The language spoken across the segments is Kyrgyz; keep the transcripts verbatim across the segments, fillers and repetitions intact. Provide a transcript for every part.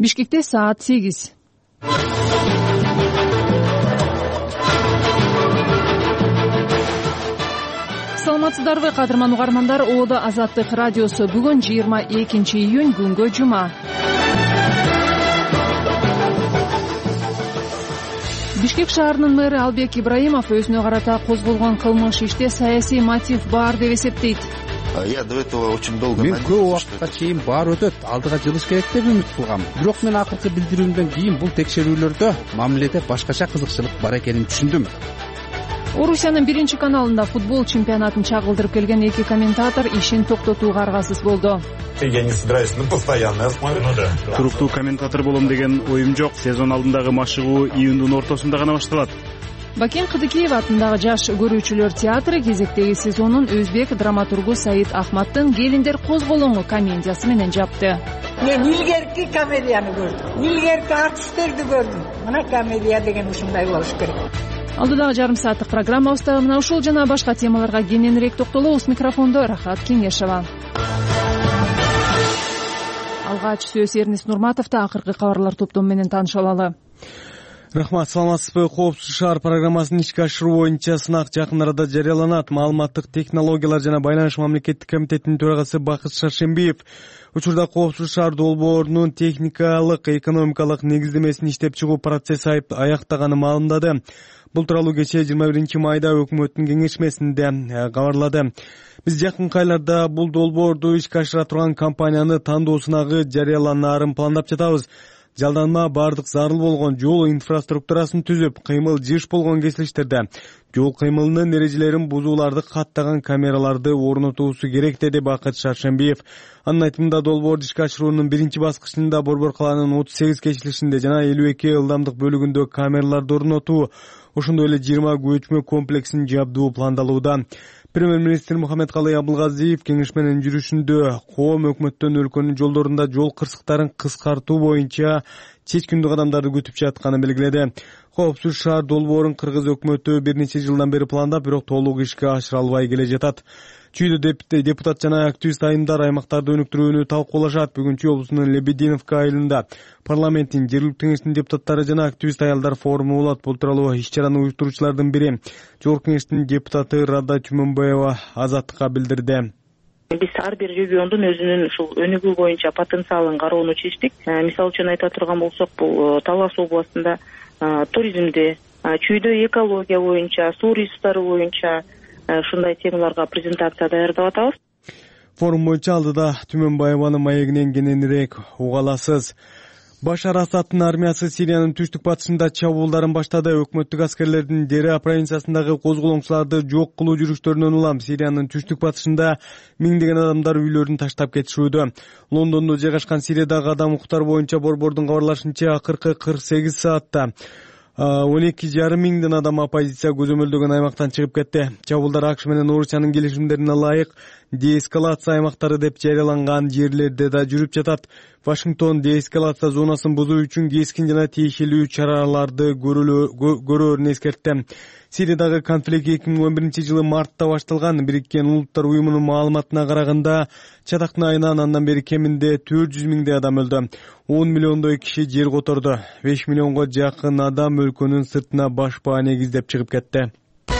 Бишкекте саат сегиз. Саламатсыздарбы, кадырман угармандар. Оодо Азаттык радиосу. Бүгүн жыйырма экинчи июнь, күнгө жума. Бишкек шаарынын мэрі Албек Ибраимов өзүнө карата козголгон кылмыш иште саясий мотив бар деп эсептейт. Я до этого очень долго мен көп убакытка чейин баар өтөт, алдыга жылыш керек деп үмүт кылгам. Бирок мен акыркы билдирүүмдөн кийин бул текшерүүлөрдө мамиледе башкача кызыкчылык бар экенин түшүндүм. Орусиянын биринчи каналында футбол чемпионатын чагылдырып келген эки комментатор ишин токтотууга аргасыз болду. Я не собираюсь на постоянной основе. Ну да. Туруктуу комментатор болом деген оюм жок. Сезон алдындагы машыгуу июндун ортосунда гана башталат. Бакен Кыдыкеев атындагы жаш көрүүчүлөр театры кезектеги сезонун өзбек драматургу Саид Ахматтын «Келиндер козголоңу» комедиясы менен жапты. Мен илгерки комедияны көрдүм. Илгерки артисттерди көрдүм. Мына комедия деген ушундай болуш керек. Алдыдагы жарым сааттык программабызда мына ушул жана башка темаларга кененирээк токтолобуз. Микрофондо Рахат Кеңешова. Алгач сөз Эрнис Нурматовда. Акыркы кабарлар топтому менен тааныша алалы. Рахмат, саламатсызбы. Коопсуз шаар программасын ишке ашыруу боюнча сынак жакын арада жарыяланат. Маалыматтык технологиялар жана байланыш мамлекеттик комитетинин төрагасы Бакыт Шаршембиев учурда коопсуз шаар долбоорунун техникалык, экономикалык негиздемесин иштеп чыгуу процесси аяктаганын маалымдады. Бул тууралуу кечээ жыйырма биринчи майда өкмөттүн кеңешмесинде кабарлады. Биз жакынкы айларда бул долбоорду ишке ашыра турган компанияны тандоо сынагы жарыяланаарын пландап жатабыз. Жалданма бардык зарыл болгон жол инфраструктурасын түзүп, кыймыл жыш болгон кесилиштерде жол кыймылынын эрежелерин бузууларды каттаган камераларды орнотуусу керек, деди Бакыт Шаршембиев. Анын айтымында долбоорду ишке ашыруунун биринчи баскычында Борбор калаанын отуз сегиз кечилишинде жана элүү эки ылдамдык бөлүгүндө камераларды орнотуу, ошондой эле жыйырма көчмө комплексин жабдуу пландалууда. Премьер-министр Мухаммедкалый Абылгазиев кеңешменин жүрүшүндө коом өкмөттөн өлкөнүн жолдорунда жол кырсыктарын кыскартуу боюнча чечкиндүү кадамдарды күтүп жатканын белгиледи. Коопсуз шаар долбоорун кыргыз өкмөтү бир нече жылдан бери пландап, бирок толук ишке ашыра албай келе жатат. Чүйдө депутат жана активист айымдар аймактарды өнүктүрүүнү талкуулашат. Бүгүн Чүй облусунун Лебединовка айылында парламенттин жергиликтүү кеңештин депутаттары жана активист аялдар форуму болот. Бул тууралуу иш-чараны уюштуруучулардын бири Жогорку кеңештин депутаты Рада Чүмөнбаева Азаттыкка билдирди. Биз ар бир региондун өзүнүн ушул өнүгүү боюнча потенциалын кароону чечтик. Мисалы үчүн айта турган болсок, бул Талас областында туризмди, Чүйдө экология боюнча, суу ресурстары боюнча ушундай темаларга презентация даярдап атабыз. Форум боюнча алдыда Түмөнбаеванын маегинен кененирээк уга аласыз. Башар Асадтын армиясы Сириянын түштүк батышында чабуулдарын баштады. Өкмөттүк аскерлердин Дереа провинциясындагы козголоңчуларды жок кылуу жүрүштөрүнөн улам Сириянын түштүк батышында миңдеген адамдар үйлөрүн таштап кетишүүдө. Лондондо жайгашкан Сириядагы адам укуктары боюнча борбордун кабарлашынча акыркы кырк сегиз саатта он эки жарым миңден адам оппозиция көзөмөлдөгөн аймактан чыгып кетти. Чабуулдар АКШ менен Орусиянын келишимдерине ылайык деэскалация аймактары деп жарыяланган жерлерде да жүрүп жатат. Вашингтон деэскалация зонасын бузуу үчүн кескин жана тиешелүү чараларды көрөөрүн эскертти. Сириядагы конфликт эки миң он биринчи жылы мартта башталган. Бириккен Улуттар уюмунун маалыматына караганда, чатактын айынан андан бери кеминде төрт жүз миңдей адам өлдү. он миллиондой киши жер которду. беш миллионго жакын адам өлкөнүн сыртына башпаа негиздеп чыгып кетти.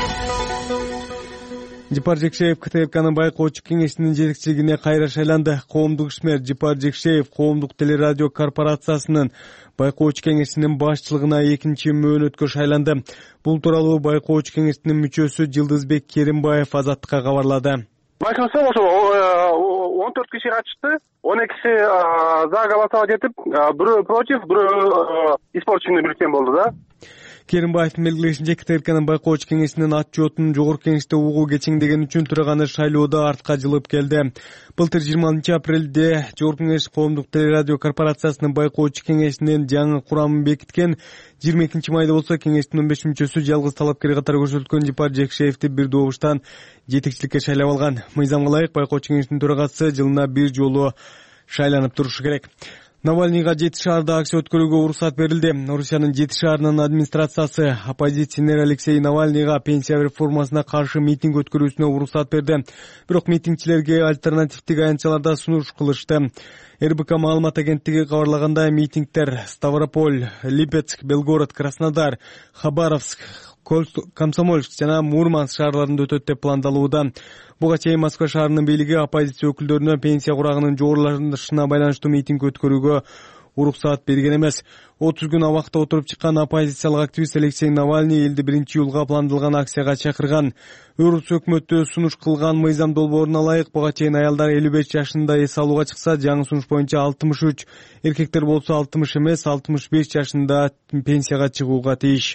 Жипар Жекшеев КТРКнын байкоочу кеңешинин жетекчилигине кайра шайланды. Коомдук ишмер Жипар Жекшеев Коомдук телерадио корпорациясынын байкоочу кеңешинин башчылыгына экинчи мөөнөткө шайланды. Бул тууралуу байкоочу кеңешинин мүчөсү Жылдызбек Керимбаев Азаттыкка кабарлады. Байкоочу ошо он төрт киши катышты, он экиси за голосовать этип, бирөө против, бирөө испорченный бюллетень болду да. Керимбаевдин белгилешинче, КТРКнын байкоочу кеңешинин отчетун жогорку кеңеште угуу кечиңдеген үчүн турганы шайлоодо артка жылып келди. Былтыр жыйырма алтынчы апрелде Жогорку кеңеш Коомдук телерадио корпорациясынын байкоочу кеңешинин жаңы курамын бекиткен. жыйырма экинчи майда болсо кеңештин он беш мүчөсү жалгыз талапкер катары көрсөтүлгөн Жипар Жекшеевди бир добуштан жетекчиликке шайлап алган. Мыйзамга ылайык байкоочу кеңештин төрагасы жылына бир жолу шайланып турушу керек. Навальныйга жети шаарда акция өткөрүүгө уруксат берилди. Орусиянын жети шаарынын администрациясы оппозиционер Алексей Навальныйга пенсия реформасына каршы митинг өткөрүүсүнө уруксат берди. Бирок митингчилерге альтернативдик аянтчаларда сунуш кылышты. эр бэ ка маалымат агенттиги кабарлагандай, митингдер Ставрополь, Липецк, Белгород, Краснодар, Хабаровск, Комсомольск жана Мурманск шаарларында өтөт деп пландалууда. Буга чейин Москва шаарынын бийлиги оппозиция өкүлдөрүнө пенсия курагынын жогорулашына байланыштуу митинг өткөрүүгө уруксаат берген эмес. отуз күн абакта отуруп чыккан оппозициялык активист Алексей Навальный элди биринчи июлга пландалган акцияга чакырган. Орус өкмөтү сунуш кылган мыйзам долбооруна ылайык буга чейин аялдар элүү беш жашында эс алууга чыкса, жаңы сунуш боюнча алтымыш үч, эркектер болсо алтымыш эмес, алтымыш беш жашында пенсияга чыгууга тийиш.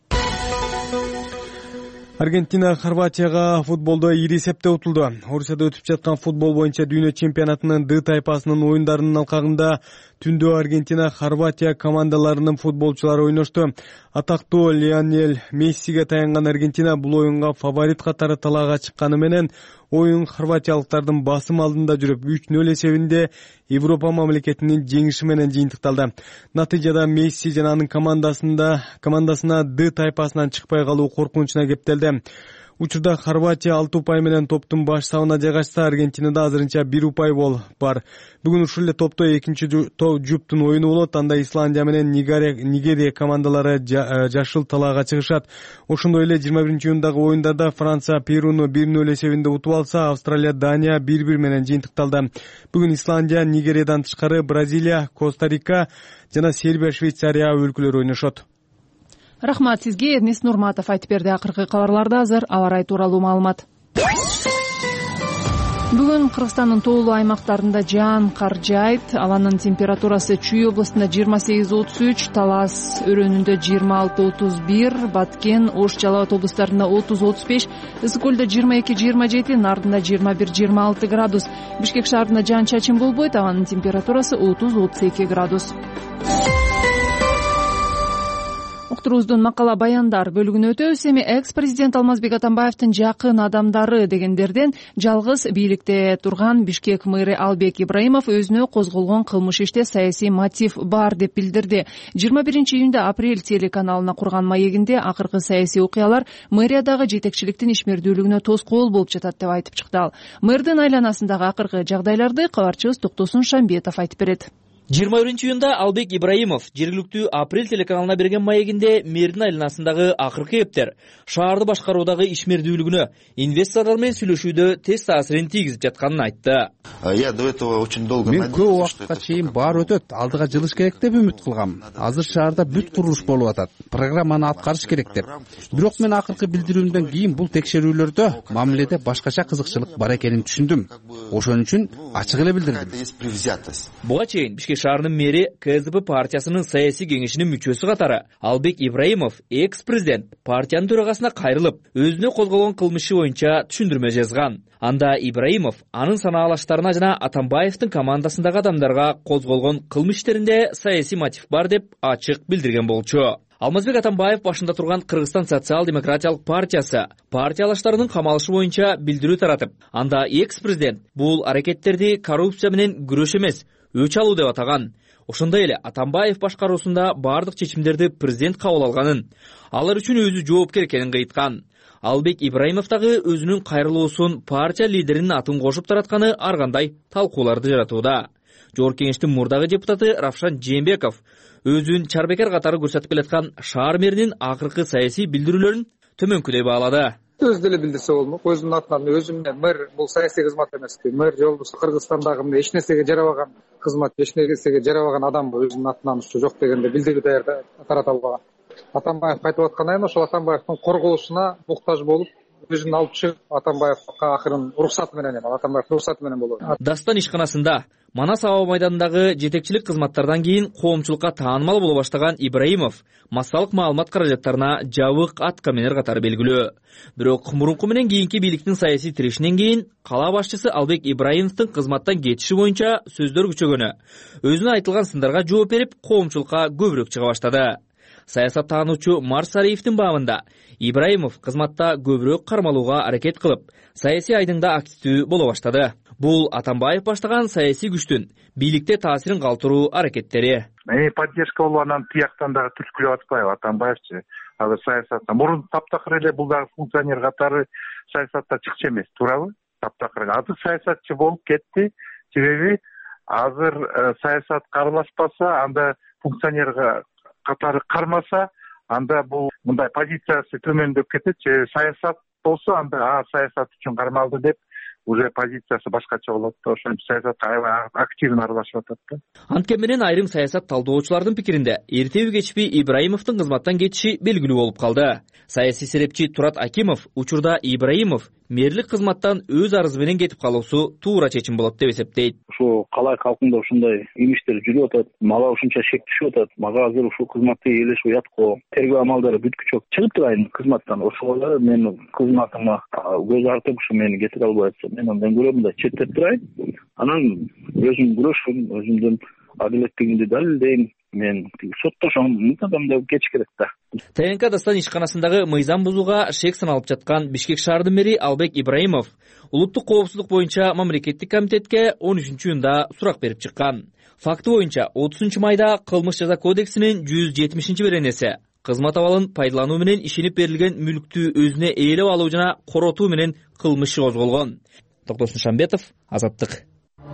Аргентина Хорватияга футболдо ири эсепте утулду. Орусияда өтүп жаткан футбол боюнча дүйнө чемпионатынын Д тайпасынын оюндарынын алкагында түндө Аргентина Хорватия командаларынын футболчулары ойношту. Атактуу Лионель Мессиге таянган Аргентина бул оюнга фаворит катары талаага чыкканы менен оюн хорватиялыктардын басым алдында жүрүп үч нөл эсебинде Европа мамлекетинин жеңиши менен жыйынтыкталды. Натыйжада Месси жана анын командасында командасына Д тайпасынан чыкпай калуу коркунучуна кептелди. Учурда Хорватия алты упай менен топтун баш сабына жайгашса, Аргентинада азырынча бир упай бол бар. Бүгүн ушул эле топто экинчи жуптун оюну болот. Анда Исландия менен Нигерия командалары жашыл талаага чыгышат. Ошондой эле жыйырма биринчи июндагы оюндарда Франция Перуну бир нөл эсебинде утуп алса, Австралия Дания бир бир менен жыйынтыкталды. Бүгүн Исландия, Нигериядан тышкары Бразилия, Коста-Рика жана Сербия, Швейцария өлкөлөрү ойношот. Рахмат сизге. Эрнест Нурматов айтып берди. Акыркы кабарларда азыр аба ырайы тууралуу маалымат. Бүгүн Кыргызстандын тоолуу аймактарында жаан кар жаайт. Абанын температурасы Чүй областында жыйырма сегиз отуз үч, Талас өрөөнүндө жыйырма алты отуз бир, Баткен, Ош, Жалал Абад областарында отуз отуз беш, Ысык көлдө жыйырма эки жыйырма жети, Нардында жыйырма бир жыйырма алты градус. Бишкек шаарында жаан чачын болбойт. Абанын температурасы отуз отуз эки градус. Уктуруубуздун макала баяндар бөлүгүнө өтөбүз. Эми экс-президент Алмазбек Атамбаевдин жакын адамдары дегендерден жалгыз бийликте турган Бишкек мэрі Албек Ибраимов өзүнө козголгон кылмыш иште саясий мотив бар деп билдирди. жыйырма биринчи июнда Апрель телеканалына курган маегинде акыркы саясий окуялар мэриядагы жетекчиликтин ишмердүүлүгүнө тоскоол болуп жатат деп айтып чыкты ал. Мэрдин айланасындагы акыркы жагдайларды кабарчыбыз Токтосун Шамбетов айтып берет. жыйырма биринчи июнда Албек Ибраимов жергиликтүү Апрель телеканалына берген маегинде мэрдин айланасындагы акыркы эптер шаарды башкаруудагы ишмердүүлүгүнө, инвесторлор менен сүйлөшүүдө тез таасирин тийгизип жатканын айтты. Я до этого очень долго Мен көп убакытка чейин баар өтөт, алдыга жылыш керек деп үмүт кылгам. Азыр шаарда бүт курулуш болуп атат. Программаны аткарыш керек деп. Бирок мен акыркы билдирүүмдөн кийин бул текшерүүлөрдө мамиледе башкача кызыкчылык бар экенин түшүндүм. Ошон үчүн ачык эле билдирдим. Буга чейин Бишкек шаарынын мэри К С Д П партиясынын саясий кеңешинин мүчөсү катары Албек Ибраимов экс-президент партиянын төрагасына кайрылып, өзүнө козголгон кылмышы боюнча түшүндүрмө жазган. Анда Ибраимов анын санаалаштарына жана Атамбаевдин командасындагы адамдарга козголгон кылмыш иштеринде саясий мотив бар деп ачык билдирген болчу. Алмазбек Атамбаев башында турган Кыргызстан социал-демократиялык партиясы партиялаштарынын камалышы боюнча билдирүү таратып, анда экс-президент бул аракеттерди коррупция менен күрөш эмес, өч алуу деп атаган. Ошондой эле Атамбаев башкаруусунда бардык чечимдерди президент кабыл алганын, алар үчүн өзү жоопкер экенин кайткан. Албек Ибраимов дагы өзүнүн кайрылуусун партия лидеринин атын кошуп таратканы ар кандай талкууларды жаратууда. Жогорку кеңештин мурдагы депутаты Равшан Жээнбеков өзүн чарбекер катары көрсөтүп келаткан шаар мэринин акыркы саясий билдирүүлөрүн төмөнкүдөй баалады. Өз деле билдирсе болмок. Өзүмдүн атынан өзүм мэр бул саясий кызмат эмес. Мэр же болбосо Кыргызстандагы эч нерсеге жарабаган кызмат, эч нерсеге жарабаган адам өзүнүн атынан ушу жок дегенде билдирүү даярда тарата албаган. Атамбаев кайтып аткандан кийин ошол Атамбаевдин корголушуна муктаж болуп, өзүн алып чыгып, Атамбаевга акырын уруксаты менен, Атамбаев уруксаты менен болот. Дастан ишканасында Манас аба майданындагы жетекчилик кызматтардан кийин коомчулукка таанымал боло баштаган Ибраимов массалык маалымат каражаттарына жабык аткаминер катары белгилүү. Бирок мурунку менен кийинки бийликтин саясий тирешинен кийин кала башчысы Албек Ибраимовдун кызматтан кетиши боюнча сөздөр күчөгөнү, өзүнө айтылган сындарга жооп берип, коомчулукка көбүрөөк чыга баштады. Саясаттануучу Марсариевдин бабында Ибраимов кызматта көбүрөөк кармалууга аракет кылып, саясий айдыңда активдүү боло баштады. Бул Атамбаев баштаган саясий күчтүн бийликте таасирин калтыруу аракеттери. Эми поддержка болуп анан тияктан дагы түрткүлөп атпайбы Атамбаевчы? Азыр саясатта мурун таптакыр эле бул дагы функционер катары саясатта чыкчу эмес, туурабы? Таптакыр азыр саясатчы болуп кетти. Себеби азыр саясат каралашпаса, анда функционер катары кармаса, анда бул мындай позициясы төмөндөп кетет. Саясат болсо анда а саясат үчүн кармалды деп уже позициясы башкача болот. Ошентип саясатка активно аралашып атат да. Анткени менен айрым саясат талдоочулардын пикиринде эртеби кечпи Ибраимовдун кызматтан кетиши белгилүү болуп калды. Саясий серепчи Турат Акимов учурда Ибраимов мэрлик кызматтан өз арызы менен кетип калуусу туура чечим болот деп эсептейт. Ушу калай калкында ушундай имиштер жүрүп атат, мага ушунча шек түшүп атат, мага азыр ушул кызматты ээлешип уяткоо, тергөө амалдары бүткүчө чыгып турайын кызматтан. Ошого мен кызматыма көз артып ушу мени кетип албай атса, мен андан көрө мындай четтеп турайын, анан өзүм күрөшүм, өзүмдүн адилеттигимди далилдейм. Мен соттошом, мынтадан да кетиш керек да. ТНК Дастан ишканасындагы мыйзам бузууга шек саналып жаткан Бишкек шаарынын мэри Албек Ибраимов улуттук коопсуздук боюнча мамлекеттик комитетке он үчүнчү июнда сурак берип чыккан. Факты боюнча отузунчу майда Кылмыш жаза кодексинин жүз жетимишинчи беренеси кызмат абалын пайдалануу менен ишенип берилген мүлктү өзүнө ээлеп алуу жана коротуу менен кылмышы козголгон. Токтосун Шамбетов, Азаттык.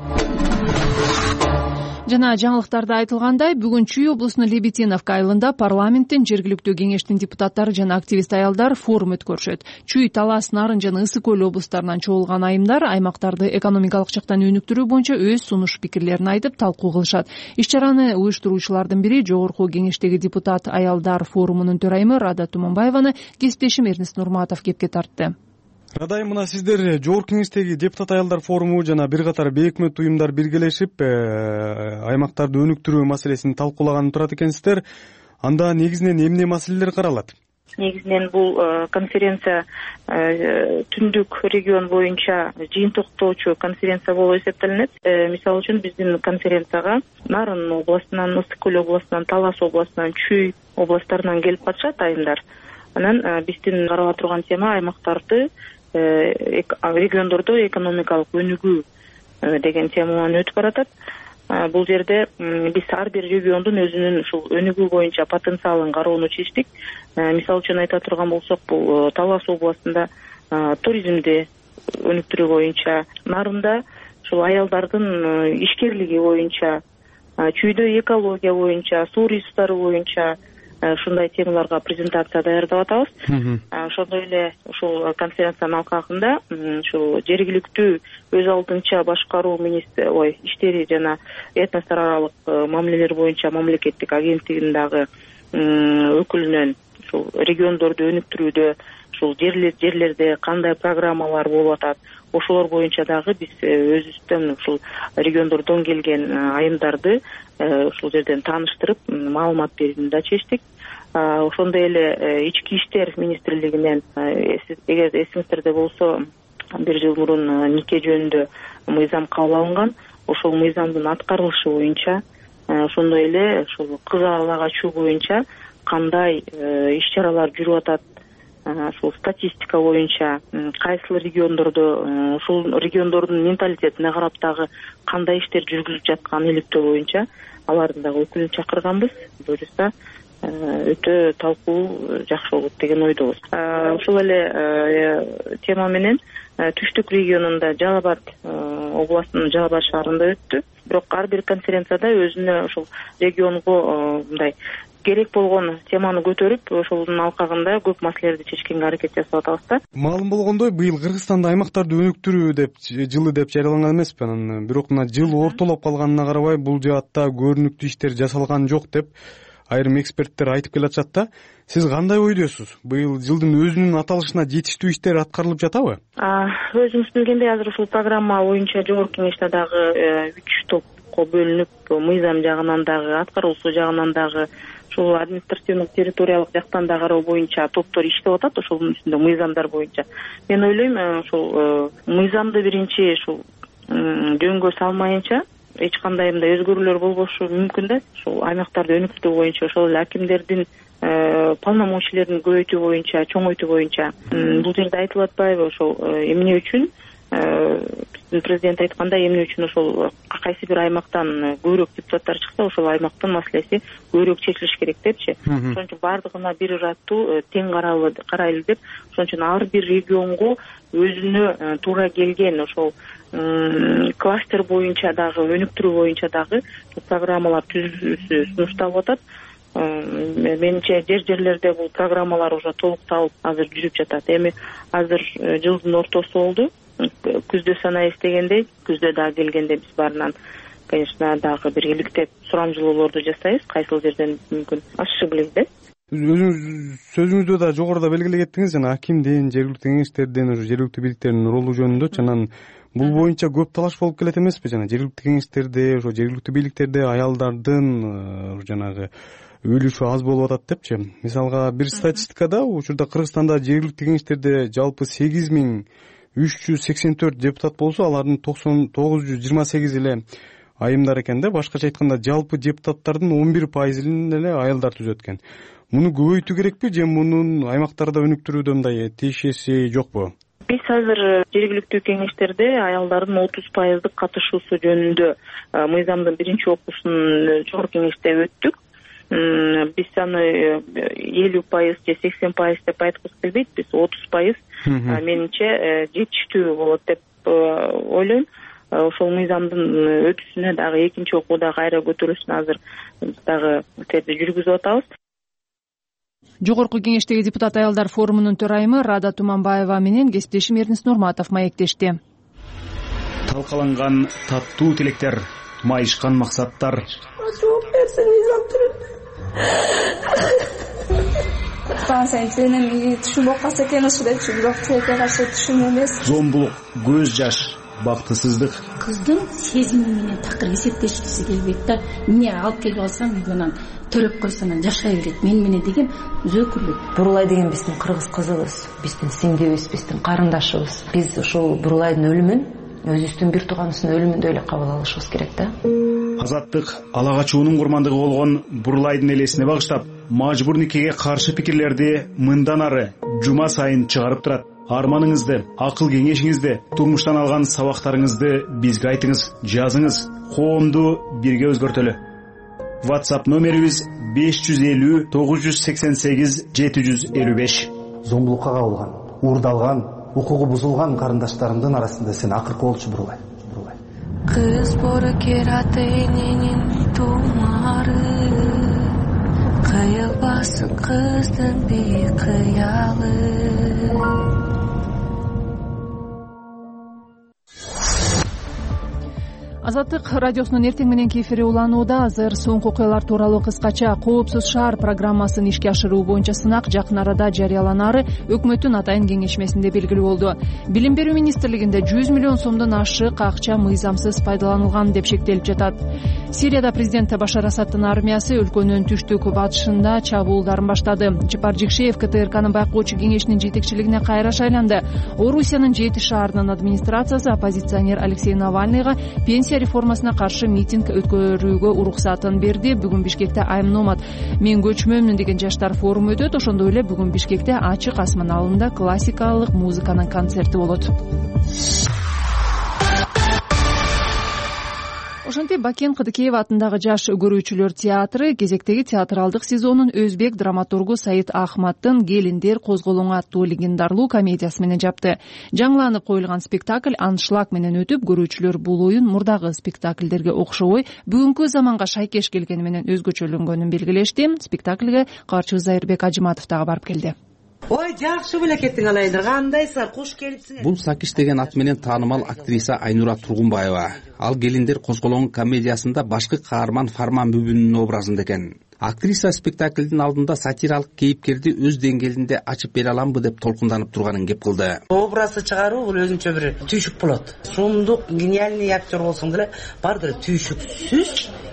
Жана жаңылыктарда айтылгандай, бүгүн Чүй облусунун Лебединовка айылында парламенттин, жергиликтүү кеңештин депутаттары жана активист аялдар форум өткөрүшөт. Чүй, Талас, Нарын жана Ысык көл облустарынан чогулган айымдар аймактарды экономикалык жактан өнүктүрүү боюнча өз сунуш пикирлерин айтып, талкуу кылышат. Иш-чараны уюштуруучулардын бири жогорку кеңештеги депутат аялдар форумунун төрайымы Рада Туманбаеваны кесиптешим Эрнест Нурматов кепке тартты. Радайым, мына сиздер жогорку кеңештеги депутат аялдар форуму жана бир катар бейөкмөт уюмдар биргелешип аймактарды өнүктүрүү маселесин талкуулаган турат экенсиздер. Анда негизинен эмне маселелер каралат? Негизинен бул конференция түндүк регион боюнча жыйынтыктоочу конференция болуп эсептелинет. Мисалы үчүн биздин конференцияга Нарын областынан, Ысык көл областынан, Талас областынан, Чүй областарынан келип катышат айымдар. Анан биздин карала турган тема аймактарды, региондордо экономикалык өнүгүү деген темадан өтүп баратат. Бул жерде биз ар бир региондун өзүнүн ушул өнүгүү боюнча потенциалын кароону чечтик. Мисалы үчүн айта турган болсок, бул Талас областында туризмди өнүктүрүү боюнча, Нарында ушул аялдардын ишкерлиги боюнча, Чүйдө экология боюнча, суу ресурстары боюнча ушундай темаларга презентация даярдап атабыз. Ошондой эле ушул конференциянын алкагында ушул жергиликтүү өз алдынча башкаруу министр ой иштери жана этностор аралык мамилелер боюнча мамлекеттик агенттигинин дагы өкүлүнөн ушул региондорду өнүктүрүүдө, ушул жерлерде кандай программалар болуп атат, ошолор боюнча дагы биз өзүбүздөн ушул региондордон келген айымдарды ушул жерден тааныштырып, маалымат берүүнү да чечтик. Ошондой эле ички иштер министрлигинен, эгер эсиңиздерде болсо, бир жыл мурун нике жөнүндө мыйзам кабыл алынган. Ошол мыйзамдын аткарылышы боюнча, ошондой эле ушул кыз ала качуу боюнча кандай иш-чаралар жүрүп атат, ушул статистика боюнча кайсыл региондордо, ушул региондордун менталитетине карап дагы кандай иштер жүргүзүлүп жаткан иликтөө боюнча алардын дагы өкүлүн чакырганбыз. Буюрса өтө талкуу жакшы болот деген ойдобуз. Ушул эле тема менен Түштүк регионунда Жалал Абад областынын Жалал Абад шаарында өттү. Бирок ар бир конференцияда өзүнө ушул регионго мындай керек болгон теманы көтөрүп, ошолдун алкагында көп маселелерди чечкенге аракет жасап атабыз да. Маалым болгондой, быйыл Кыргызстанда аймактарды өнүктүрүү деп жылы деп жарыяланган эмеспи. Анан бирок мына жыл ортолоп калганына карабай, бул жаатта көрүнүктүү иштер жасалган жок деп айрым эксперттер айтып келатышат да. Сиз кандай ойдосуз? Быйыл жылдын өзүнүн аталышына жетиштүү иштер аткарылып жатабы? Өзүңүз билгендей, азыр ушул программа боюнча жогорку кеңеште дагы үч топко бөлүнүп, мыйзам жагынан дагы, аткаруусу жагынан дагы, ушул административдик территориялык жактан да кароо боюнча топтор иштеп атат, ошонун үстүндө мыйзамдар боюнча. Мен ойлойм, ушул мыйзамды биринчи ушул жөнгө салмайынча, эч кандай мындай өзгөрүүлөр болбошу мүмкүн да. Ушул аймактарды өнүктүү боюнча ошол эле акимдердин полномочиялерин көбөйтүү боюнча, чоңойтуу боюнча бул жерде айтылып атпайбы? Ошол эмне үчүн биздин президент айткандай, эмне үчүн ошол кайсы бир аймактан көбүрөөк депутаттар чыкса, ошол аймактын маселеси көбүрөөк чечилиш керек депчи. Ошон үчүн бардыгына бир ыраттуу тең карайлы деп, ошон үчүн ар бир регионго өзүнө туура келген ошол кластер боюнча дагы, өнүктүрүү боюнча дагы программалар түзүүсү сунушталып атат. Менимче жер жерлерде бул программалар уже толукталып азыр жүрүп жатат. Эми азыр жылдын ортосу болду. Күздө санайбыз дегендей, күздө дагы келгенде биз баарынан, конечно, дагы бир иликтеп сурамжылоолорду жасайбыз. Кайсыл жерден мүмкүн ашышы билек да. Өзүңүз сөзүңүздө да жогоруда белгилеп кеттиңиз, жана акимден, жергиликтүү кеңештерден, жергиликтүү бийликтердин ролу жөнүндө, анан бул боюнча көп талаш болуп келет эмеспи? Жана жергиликтүү кеңештерде, ошо жергиликтүү бийликтерде аялдардын жанагы үлүшү аз болуп атат депчи. Мисалга бир статистикада учурда Кыргызстанда жергиликтүү кеңештерде жалпы сегиз миң үч жүз сексен төрт депутат болсо, алардын токсон тогуз жүз жыйырма сегизи эле айымдар экен да. Башкача айтканда, жалпы депутаттардын он бир пайызын эле аялдар түзөт экен. Муну көбөйтүү керекпи же мунун аймактарда өнүктүрүүдө мындай тиешеси жокпу? Биз азыр жергиликтүү кеңештерде аялдардын отуз пайыздык катышуусу жөнүндө мыйзамдын биринчи окуусун жогорку кеңеште өттүк. Биз аны элүү пайыз же сексен пайыз деп айткыбыз келбейт. Биз отуз пайыз менимче жетиштүү болот деп ойлойм. Ошол мыйзамдын өтүүсүнө дагы экинчи окууда кайра көтөрүлүшүн азыр дагы терде жүргүзүп атабыз. Жогорку кеңештеги депутат аялдар форумунун төрайымы Рада Туманбаева менен кесиптешим Эрнис Нурматов маектешти. Талкаланган таттуу тилектер, майышкан максаттар. Жооп берсең Станция сенин түшүнүп калса экен ушу депчи, бирок тилекке каршы түшүн эмес. Зомбулук, көз жаш, бактысыздык. Кыздын сезими менен такыр эсептешкиси келбейт да. Эмне алып келип алсам, үйгөнөн төрөп койсоң жашай берет. Мен менен деген өзөкүлүк. Бурулай деген биздин кыргыз кызыбыз, биздин сиңдибиз, биздин карындашыбыз. Биз ошол Бурулайдын өлүмүн өзүбүздүн бир тууганыбыздын өлүмүндөй эле кабыл алышыбыз керек да. Азаттык ала качуунун курмандыгы болгон Бурулайдын элесине багыштап, мажбур никеге каршы пикирлерди мындан ары жума сайын чыгарып турат. Арманыңызды, акыл кеңешиңизди, турмуштан алган сабактарыңызды бизге айтыңыз, жазыңыз. Коомду бирге өзгөртөлү. WhatsApp номерибиз беш жүз элүү тогуз жүз сексен сегиз жети жүз элүү беш. Зомбулукка кабылган, уурдалган, укугу бузулган карындаштарымдын арасында сен акыркы болчу Бурулай. Кыз бору кераты эненин тумары, кыйылбасын кыздын бийик кыялы. Азаттык радиосунун эртең мененки эфири уланууда. Азыр соңку окуялар тууралуу кыскача Коопсуз шаар программасын ишке ашыруу боюнча сынак жакын арада жарыяланары өкмөттүн атайын кеңешмесинде белгилүү болду. Билим берүү министрлигинде жүз миллион сомдон ашык акча мыйзамсыз пайдаланылган деп шектелип жатат. Сирияда президент Башар Асаддын армиясы өлкөнүн түштүк батышында чабуулдарын баштады. Жапар Жикшеев КТРКнын байкоочу кеңешинин жетекчилигине кайра шайланды. Орусиянын жети шаарынын администрациясы оппозиционер Алексей Навальныйга пенсия реформасына каршы митинг өткөрүүгө уруксатын берди. Бүгүн Бишкекте айым номад мен көчмөмүн деген жаштар форуму өтөт. Ошондой эле бүгүн Бишкекте ачык асман алында классикалык музыканын концерти болот. Ошентип Бакен Кыдыкеев атындагы жаш көрүүчүлөр театры кезектеги театралдык сезонун өзбек драматургу Саид Ахматтын Келиндер козголоңу аттуу легендарлуу комедиясы менен жапты. Жаңыланып коюлган спектакль аншлаг менен өтүп, көрүүчүлөр бул оюн мурдагы спектакльдерге окшобой бүгүнкү заманга шайкеш келгени менен өзгөчөлөнгөнүн белгилешти. Спектакльге каарчыбыз Айырбек Ажыматов дагы барып келди. Ой, жакшы беле кеттиң алайдыр. Кандайсың? Куш келипсиң. Бул Сакиш деген ат менен таанымал актриса Айнура Тургунбаева. Ал Келиндер козголоңу комедиясында башкы каарман Фарман Бүбүнүн образында экен. Актриса спектаклдин алдында сатиралык кейипкерди өз деңгээлинде ачып бере аламбы деп толкунданып турганын кеп кылды. Образды чыгаруу бул өзүнчө бир түйшүк болот. Сомдук, гениальный актер болсоң деле бардыр түйшүксүз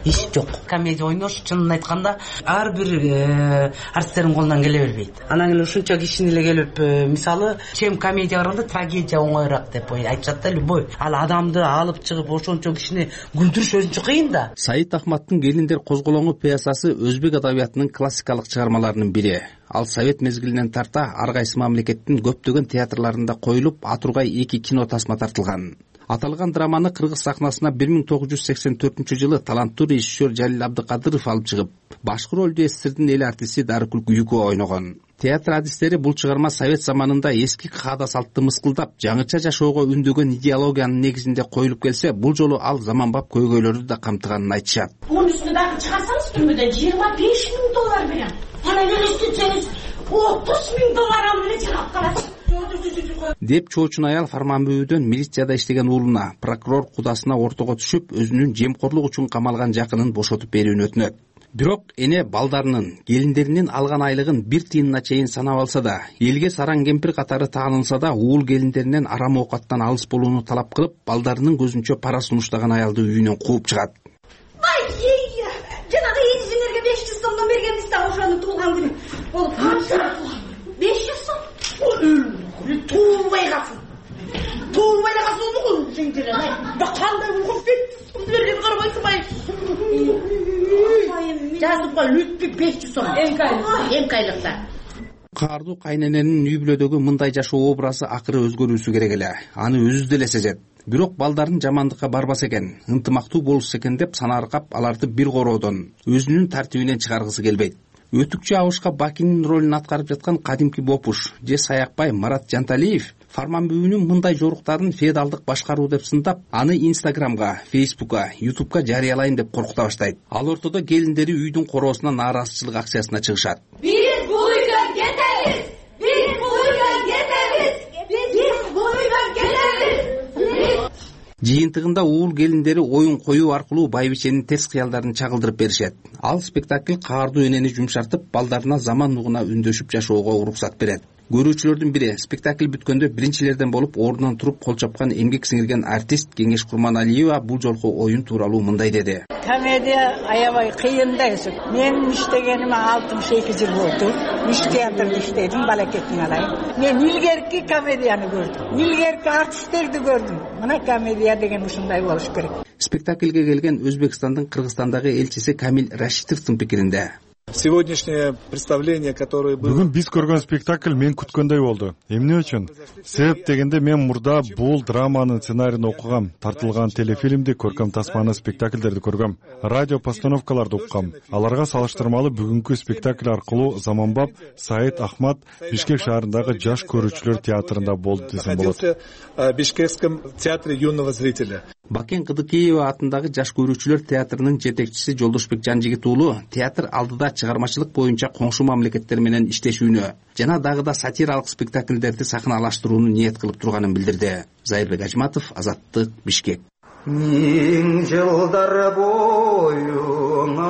иш жок. Комедия ойнош чынын айтканда ар бир артисттердин колунан келе бербейт. Анан эле ушунча кишини эле келип, мисалы, чем комедия караганда трагедия оңоюраак деп айтышат да, любой. Ал адамды алып чыгып ошончо кишини күлдүрүш өзүнчө кыйын да. Саид Ахматтын Келиндер козголоңу пьесасы өзбек адабиятынын классикалык чыгармаларынын бири. Ал совет мезгилинен тарта ар кайсы мамлекеттин көптөгөн театрларында коюлуп, атургай эки кино тасма тартылган. Аталган драманы кыргыз сахнасына бир миң тогуз жүз сексен төртүнчү жылы таланттуу режиссер Жалил Абдыкадыров алып чыгып, башкы ролду СССРдин эл артисти Дарыкүл Күйүкова ойногон. Театр адистери бул чыгарма совет заманында эски каада салтты мыскылдап, жаңыча жашоого үндөгөн идеологиянын негизинде коюлуп келсе, бул жолу ал заманбап көйгөйлөрдү да камтыганын айтышат. Мунун үстүнө дагы чыгарсаңыз түрмөдө жыйырма беш миң доллар берем. Анан элестетсеңиз отуз миң доллар алып эле чыгап калат деп чоочун аял Фарманбүйүдөн милицияда иштеген уулуна, прокурор кудасына ортого түшүп, өзүнүн жемкорлук үчүн камалган жакынын бошотуп берүүнү өтүнөт. Бирок эне балдарынын, келиндеринин алган айлыгын бир тыйынына чейин санап алса да, элге сараң кемпир катары таанылса да, уул келиндеринен арам оокаттан алыс болууну талап кылып, балдарынын көзүнчө пара сунуштаган аялды үйүнөн кууп чыгат. Жанагы эңизиңерге беш жүз сомдон бергенбиз да, ошонун туулган күнү болуп беш жүз сом. Туубай калсын. Туубай эле калсын угул сеңдер. Да кандай угул бет берген карабайсыңбай. Жазып кой лүтпү беш жүз сом. Эң кайлыкта. Каардуу кайнененин үй бүлөдөгү мындай жашоо образы акыры өзгөрүүсү керек эле. Аны өзү деле сезет. Бирок балдарын жамандыкка барбаса экен, ынтымактуу болушса экен деп санааркап, аларды бир короодон, өзүнүн тартибинен чыгаргысы келбейт. Өтүкчү Абышка Бакинин ролун аткарып жаткан кадимки Бопуш же Саякбай Марат Жанталиев Фарманбүйүнүн мындай жоруктарын феодалдык башкаруу деп сындап, аны Инстаграмга, Фейсбукка, Ютубка жарыялайын деп коркута баштайт. Ал ортодо келиндери үйдүн короосуна нааразычылык акциясына чыгышат. Биз бул үйдөн кетебиз. Биз бул үйдөн кетебиз. Биз бул үйдөн кетебиз. Жыйынтыгында уул келиндери оюн коюу аркылуу байбиченин терс кыялдарын чагылдырып беришет. Ал спектакль каардуу энени жумшартып, балдарына заман нугуна үндөшүп жашоого уруксат берет. Көрүүчүлөрдүн бири спектакль бүткөндө биринчилерден болуп ордунан туруп кол чапкан эмгек сиңирген артист Кеңеш Курманалиева бул жолку оюн тууралуу мындай деди. Комедия аябай кыйын да өзү. Мен иштегениме алтымыш эки жыл болду. Үч театрда иштедим, балакеттин алайын. Мен илгерки комедияны көрдүм. Илгерки артисттерди көрдүм. Мына комедия деген ушундай болуш керек. Спектакльге келген Өзбекстандын Кыргызстандагы элчиси Камил Рашитовдун пикиринде. Сегодняшнее представление, которое было... Бүгүн биз көргөн спектакль мен күткөндөй болду. Эмне үчүн? Себеп дегенде мен мурда бул драманын сценарийин окугам, тартылган телефильмди, көркөм тасманы, спектакльдерди көргөм, радио постановкаларды уккам. Аларга салыштырмалуу бүгүнкү спектакль аркылуу заманбап Саид Ахмат Бишкек шаарындагы жаш көрүүчүлөр театрында болду десем болот. В Бишкекском театре юного зрителя. Бакен Кыдыкеева атындагы жаш көрүүчүлөр театрынын жетекчиси Жолдошбек Жанжигит уулу театр алдыда чыгармачылык боюнча коңшу мамлекеттер менен иштешүүнү жана дагы да сатиралык спектакльдерди сахналаштырууну ниет кылып турганын билдирди. Зайырбек Ажматов, Азаттык, Бишкек. Миң жылдар боюна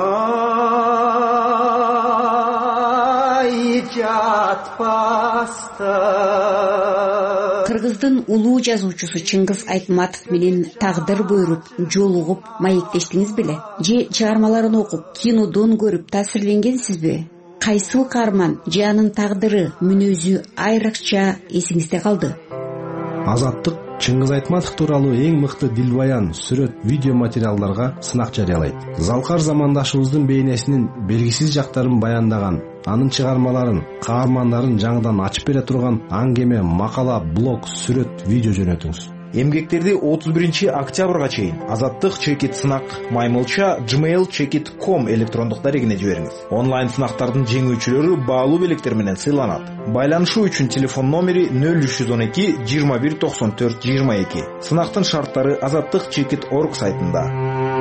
жатпаста. Кыргыздын улуу жазуучусу Чыңгыз Айтматов менен тагдыр буйруп, жолугуп, маектештиңиз беле? Же чыгармаларын окуп, кинодон көрүп таасирленгенсизби? Кайсыл каарман же анын тагдыры, мүнөзү айрыкча эсиңизде калды? Азаттык Чыңгыз Айтматов тууралуу эң мыкты дилбаян, сүрөт, видео материалдарга сынак жарыялайт. Залкар замандашыбыздын бейнесинин белгисиз жактарын баяндаган, анын чыгармаларын, каармандарын жаңыдан ачып бере турган аңгеме, макала, блог, сүрөт, видео жөнөтүңүз. Эмгектерди отуз биринчи октябрга чейин Азаттык чекит сынак маймылча gmail чекит ком электрондук дарегине жибериңиз. Онлайн сынактардын жеңүүчүлөрү баалуу белектер менен сыйланат. Байланышуу үчүн телефон номери нөл үч жүз он эки жыйырма бир токсон төрт жыйырма эки. Сынактын шарттары азаттык чекит точка орг сайтында.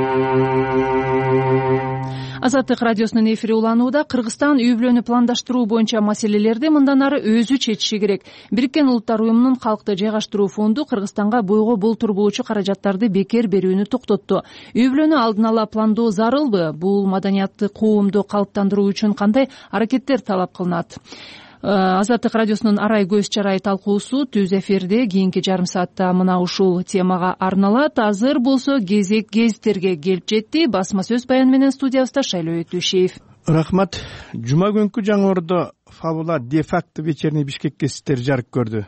Азаттык радиосунун эфири уланууда. Кыргызстан үй бүлөнү пландаштыруу боюнча маселелерди мындан ары өзү чечиши керек. Бириккен Улуттар уюмунун калкты жайгаштыруу фонду Кыргызстанга буйго болтурбоочу каражаттарды бекер берүүнү токтотту. Үй бүлөнү алдын ала пландоо зарылбы? Бул маданиятты коомдо калыптандыруу үчүн кандай аракеттер талап кылынат? Азаттык радиосунун арай көз чарай талкуусу түз эфирде кийинки жарым саатта мына ушул темага арналат. Азыр болсо кезек гезиттерге келип жетти. Басма сөз баян менен студиябызда Шайлоо Өтүшев. Рахмат. Жума күнкү Жаңы Ордо Фабула де факто вечерний Бишкек гезиттери жарык көрдү.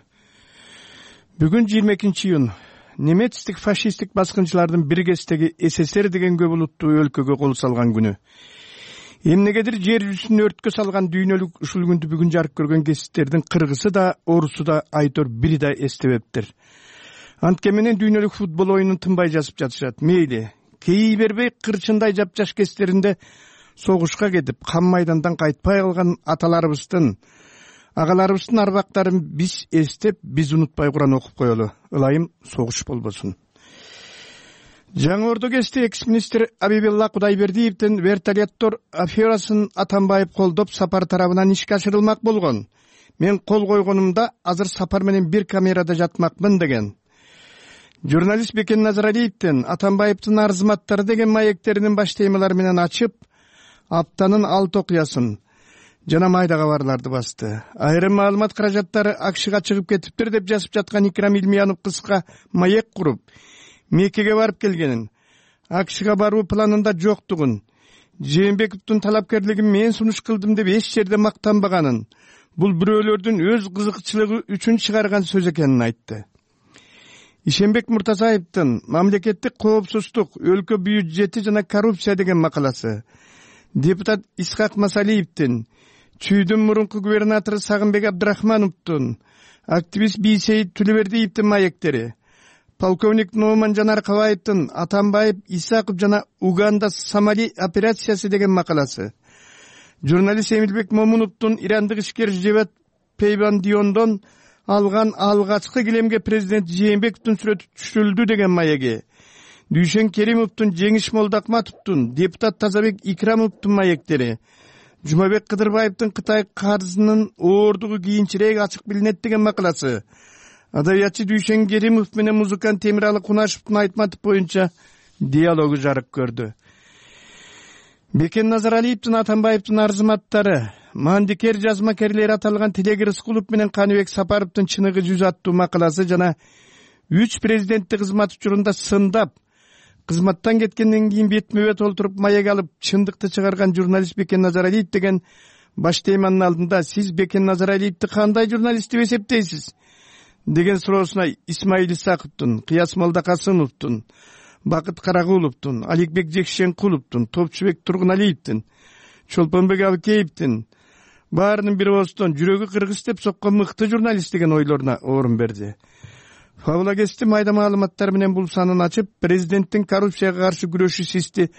Бүгүн жыйырма экинчи июнь немецтик фашисттик баскынчылардын биргестеги СССР деген көп улуттуу өлкөгө кол салган күнү. Эмнегедир жер жүзүн өрткө салган дүйнөлүк ушул күндү бүгүн жарык көргөн гезиттердин кыргызы да, орусу да, айтор бири да эстебептир. Антке менен дүйнөлүк футбол оюнун тынбай жазып жатышат. Мейли, кей бербей кырчындай жапжаш кездеринде согушка кетип, кам майдандан кайтпай калган аталарыбыздын, агаларыбыздын арбактарын биз эстеп, биз унутпай Куран окуп коелу. Ылайым согуш болбосун. Жаңы Ордо кезинде экс-министр Абибилла Кудайбердиевдин вертолеттор аферасын Атамбаев колдоп, сапар тарабынан ишке ашырылмак болгон. Мен кол койгонумда азыр сапар менен бир камерада жатмакмын деген. Журналист Бекен Назаралиевдин Атамбаевдин арзыматтары деген маектеринин баш темалары менен ачып, аптанын алты окуясын жана майда кабарларды басты. Айрым маалымат каражаттары акшыга чыгып кетиптир деп жазып жаткан Икрам Илмиянов кыска маек куруп, Меккеге барып келгенин, акшыга баруу планында жоктугун, Жээнбековдун талапкерлигин мен сунуш кылдым деп эч жерде мактанбаганын, бул бирөөлөрдүн өз кызыкчылыгы үчүн чыгарган сөз экенин айтты. Ишенбек Муртазаевдин мамлекеттик коопсуздук, өлкө бюджети жана коррупция деген макаласы, депутат Исхак Масалиевдин, Чүйдүн мурунку губернатору Сагынбек Абдрахмановдун, активист Бийсейит Түлөбердиевдин маектери, полковник Номан Жанаркабаевдин Атамбаев, Исаков жана Уганда Сомали операциясы деген макаласы, журналист Эмилбек Момуновдун ирандык ишкер Жебет Пейбандиондон алган алгачкы килемге президент Жээнбековдун сүрөтү түшүрүлдү деген маеги, Дүйшен Керимовдун, Жеңиш Молдакматовдун, депутат Тазабек Икрамовдун маектери, Жумабек Кыдырбаевдин Кытай карзынын оордугу кийинчерээк ачык билинет деген макаласы, адабиятчы Дүйшен Керимов менен музыкант Темиралы Кунашевдин Айтматов боюнча диалогу жарык көрдү. Бекен Назаралиевдин Атамбаевдин арзыматтары, Мандикер жазмакерлери аталган Тилек Рыскулов менен Каныбек Сапаровдун Чыныгы жүз аттуу макаласы жана үч президенттик кызмат учурунда сындап, кызматтан кеткенден кийин бетме-бет олтуруп маек алып, чындыкты чыгарган журналист Бекен Назаралиев деген баш теманын алдында сиз Бекен Назаралиевди кандай журналист деп эсептейсиз деген суроосуна Исмаил Исаковдун, Кыяс Молдокасымовдун, Бакыт Карагуловдун, Аликбек Жекшенкуловдун, Топчубек Тургуналиевдин, Чолпонбек Абыкеевдин баарынын бир оозтон жүрөгү кыргыз деп соккон мыкты журналист деген ойлоруна орун берди. Фабула кезинде майда маалыматтар менен бул санын ачып, президенттин коррупцияга каршы күрөшүү систи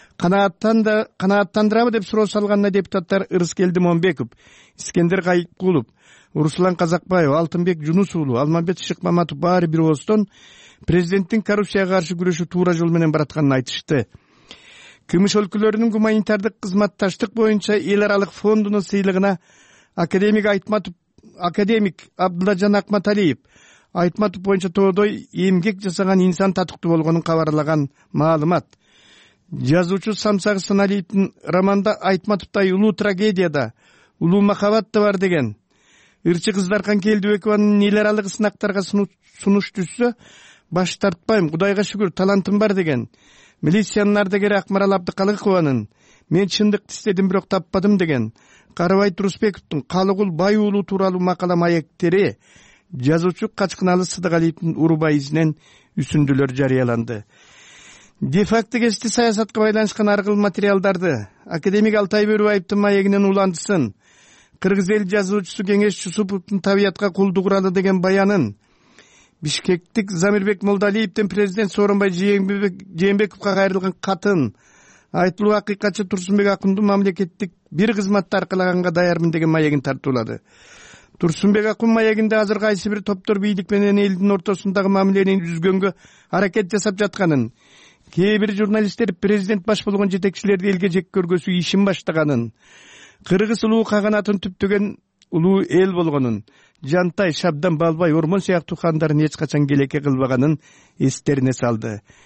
канааттандырабы деп суроо салганына депутаттар Ырыскелди Момбеков, Искендер Кайыпкулов, Руслан Казакбаев, Алтынбек Жунус уулу, Алмамбет Шыкмаматов баары бир оозтон президенттин коррупцияга каршы күрөшүү туура жол менен баратканын айтышты. Кымыш өлкөлөрүнүн гуманитардык кызматташтык боюнча эл аралык фондунун сыйлыгына академик Айтматов, академик Абдулажан Акматалиев Айтматов боюнча тоодой эмгек жасаган инсан татыктуу болгонун кабарлаган маалымат. Жазуучу Самсак Саналиевдин романда Айтматовдай улуу трагедияда, улуу махабат да бар деген. Ырчы Кыздаркан Келдибекованын эл аралык сынактарга сунуш түшсө, баш тартпайм, Кудайга шүгүр, талантым бар деген. Милициянын ардагери Акмарал Абдыкалыкованын мен чындыкты издедим бирок таппадым деген. Карабай Турусбековдун Калыгул Бай уулу тууралуу макала маектери жазуучу Качкыналы Сыдыгалиевдин урубай изинен үсүндүлөр жарыяланды. Де-факто кезинде саясатка байланышкан ар кыл материалдарды академик Алтай Бөрүбаевдин маегинен уландысын, кыргыз эл жазуучусу Кеңеш Чусуповдун табиятка кулдук уралы деген баянын, Бишкектик Замирбек Молдалиевдин президент Сооронбай Жээнбековго кайрылган катын, айтылуу акыйкатчы Турсунбек Акундун мамлекеттик бир кызматты аркалаганга даярмын деген маегин тартуулады. Турсунбек Акун маегинде азыр кайсы бир топтор бийлик менен элдин ортосундагы мамилени түзгөнгө аракет жасап жатканын, кээ бир журналисттер президент баш болгон жетекчилерди элге жек көргөсүү ишин баштаганын, кыргыз улуу каганатын түптөгөн улуу эл болгонун, Жантай, Шабдан, Балбай, Ормон сыяктуу хандарын эч качан келеке кылбаганын эстерине салды.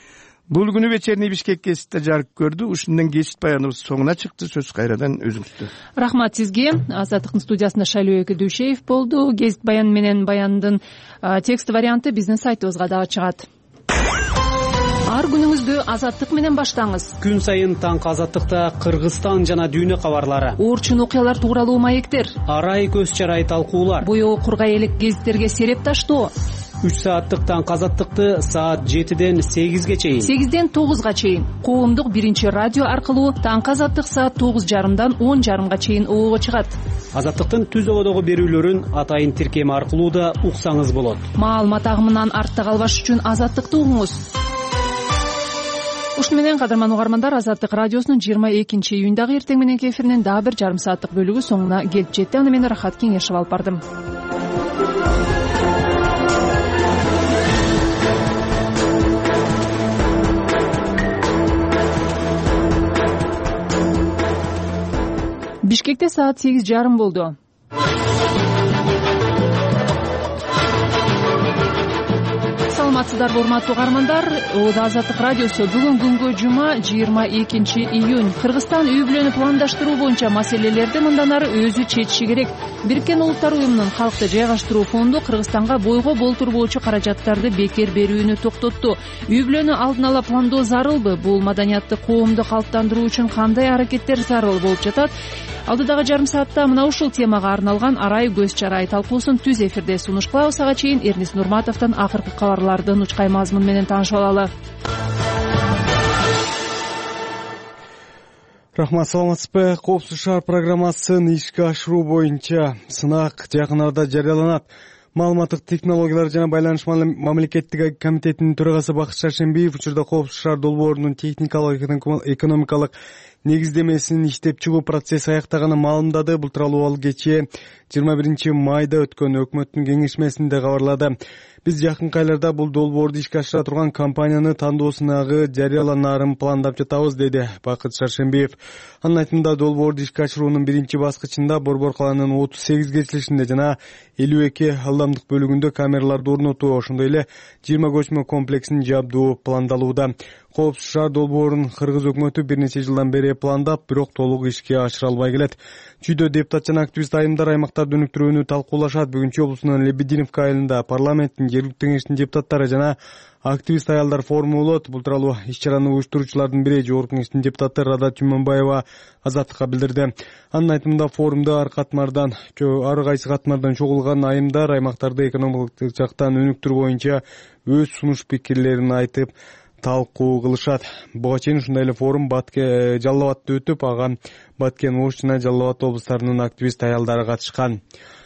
Бул күнү вечерний Бишкек гезитте жарык көрдү. Ушундан гезит баяныбыз соңуна чыкты. Сөз кайрадан өзүңүздө. Рахмат сизге. Азаттыктын студиясында Шайлоо Дүйшеев болду. Гезит баян менен баяндын текст варианты биздин сайтыбызга дагы чыгат. Ар күнүңүздү Азаттык менен баштаңыз. Күн сайын таңкы Азаттыкта Кыргызстан жана дүйнө кабарлары, орчун окуялар тууралуу маектер, арай көз чарай талкуулар, боёу кургай элек гезиттерге сереп таштоо. үч сааттык таңкы Азаттыкты саат жетиден сегизге чейин, сегизден тогузга чейин коомдук биринчи радио аркылуу таңкы Азаттык саат тогуз жарымдан он жарымга чейин оого чыгат. Азаттыктын түз ободогу берүүлөрүн атайын тиркем аркылуу да уксаңыз болот. Маалымат агымынан артта калбаш үчүн Азаттыкты угуңуз. Ушуну менен кадырман угармандар, Азаттык радиосунун жыйырма экинчи июндагы эртең мененки эфиринин дагы бир жарым сааттык бөлүгү соңуна келип жетти. Аны мен Рахат Кеңешев алып бардым. Бишкекте саат сегиз жарым болду. Саламатсыздарбы урматтуу угармандар. Оодо Азаттык радиосу бүгүн күнгө жума жыйырма экинчи июнь. Кыргызстан үй бүлөнү пландаштыруу боюнча маселелерди мындан ары өзү чечиши керек. Бириккен Улуттар уюмунун калкты жайгаштыруу фонду Кыргызстанга бойго болтурбоочу каражаттарды бекер берүүнү токтотту. Үй бүлөнү алдын ала пландоо зарылбы? Бул маданиятты коомдо калыптандыруу үчүн кандай аракеттер зарыл болуп жатат? Алдыдагы жарым саатта мына ушул темага арналган арай көз чарай талкуусун түз эфирде сунуш кылабыз. Ага чейин Эрнис Нурматовдон акыркы кабарлардын учкай мазмун менен таанышып алалы. Рахмат, саламатсызбы? Коопсуз шаар программасын ишке ашыруу боюнча сынак жакын арада жарыяланат. Маалыматтык технологиялар жана байланыш мамлекеттик комитетинин төрагасы Бакыт Шаршембиев учурда Коопсуз шаар долбоорунун техникалык экономикалык негиздемесин иштеп чыгуу процесси аяктаганын маалымдады. Бул тууралуу ал кечээ жыйырма биринчи майда өткөн өкмөттүн кеңешмесинде кабарлады. Биз жакынкы айларда бул долбоорду ишке ашыра турган компанияны тандоо сынагы жарыяланаарын пландап жатабыз, деди Бакыт Шаршембиев. Анын айтымында долбоорду ишке ашыруунун биринчи баскычында Борбор калаанын отуз сегиз кечилишинде жана элүү эки ылдамдык бөлүгүндө камераларды орнотуу, ошондой эле жыйырма көчмө комплексин жабдуу пландалууда. Коопсуз шаар долбоорун кыргыз өкмөтү бир нече жылдан бери пландап, бирок толук ишке ашыра албай келет. Чүйдө депутат жана активист айымдар аймактарды өнүктүрүүнү талкуулашат. Бүгүн Чүй облусунун Лебединовка айылында парламенттин жергиликтүү кеңештин депутаттары жана активист аялдар форуму болот. Бул тууралуу иш-чараны уюштуруучулардын бири жогорку кеңештин депутаты Рада Тюмөнбаева Азаттыкка билдирди. Анын айтымында форумда ар катмардан, ар кайсы катмардан чогулган айымдар аймактарды экономикалык жактан өнүктүрүү боюнча өз сунуш пикирлерин айтып талкуу кылышат. Буга чейин ушундай эле форум Баткен Жалал Абадта өтүп, ага Баткен Ош жана Жалал Абад облустарынын активист аялдары катышкан.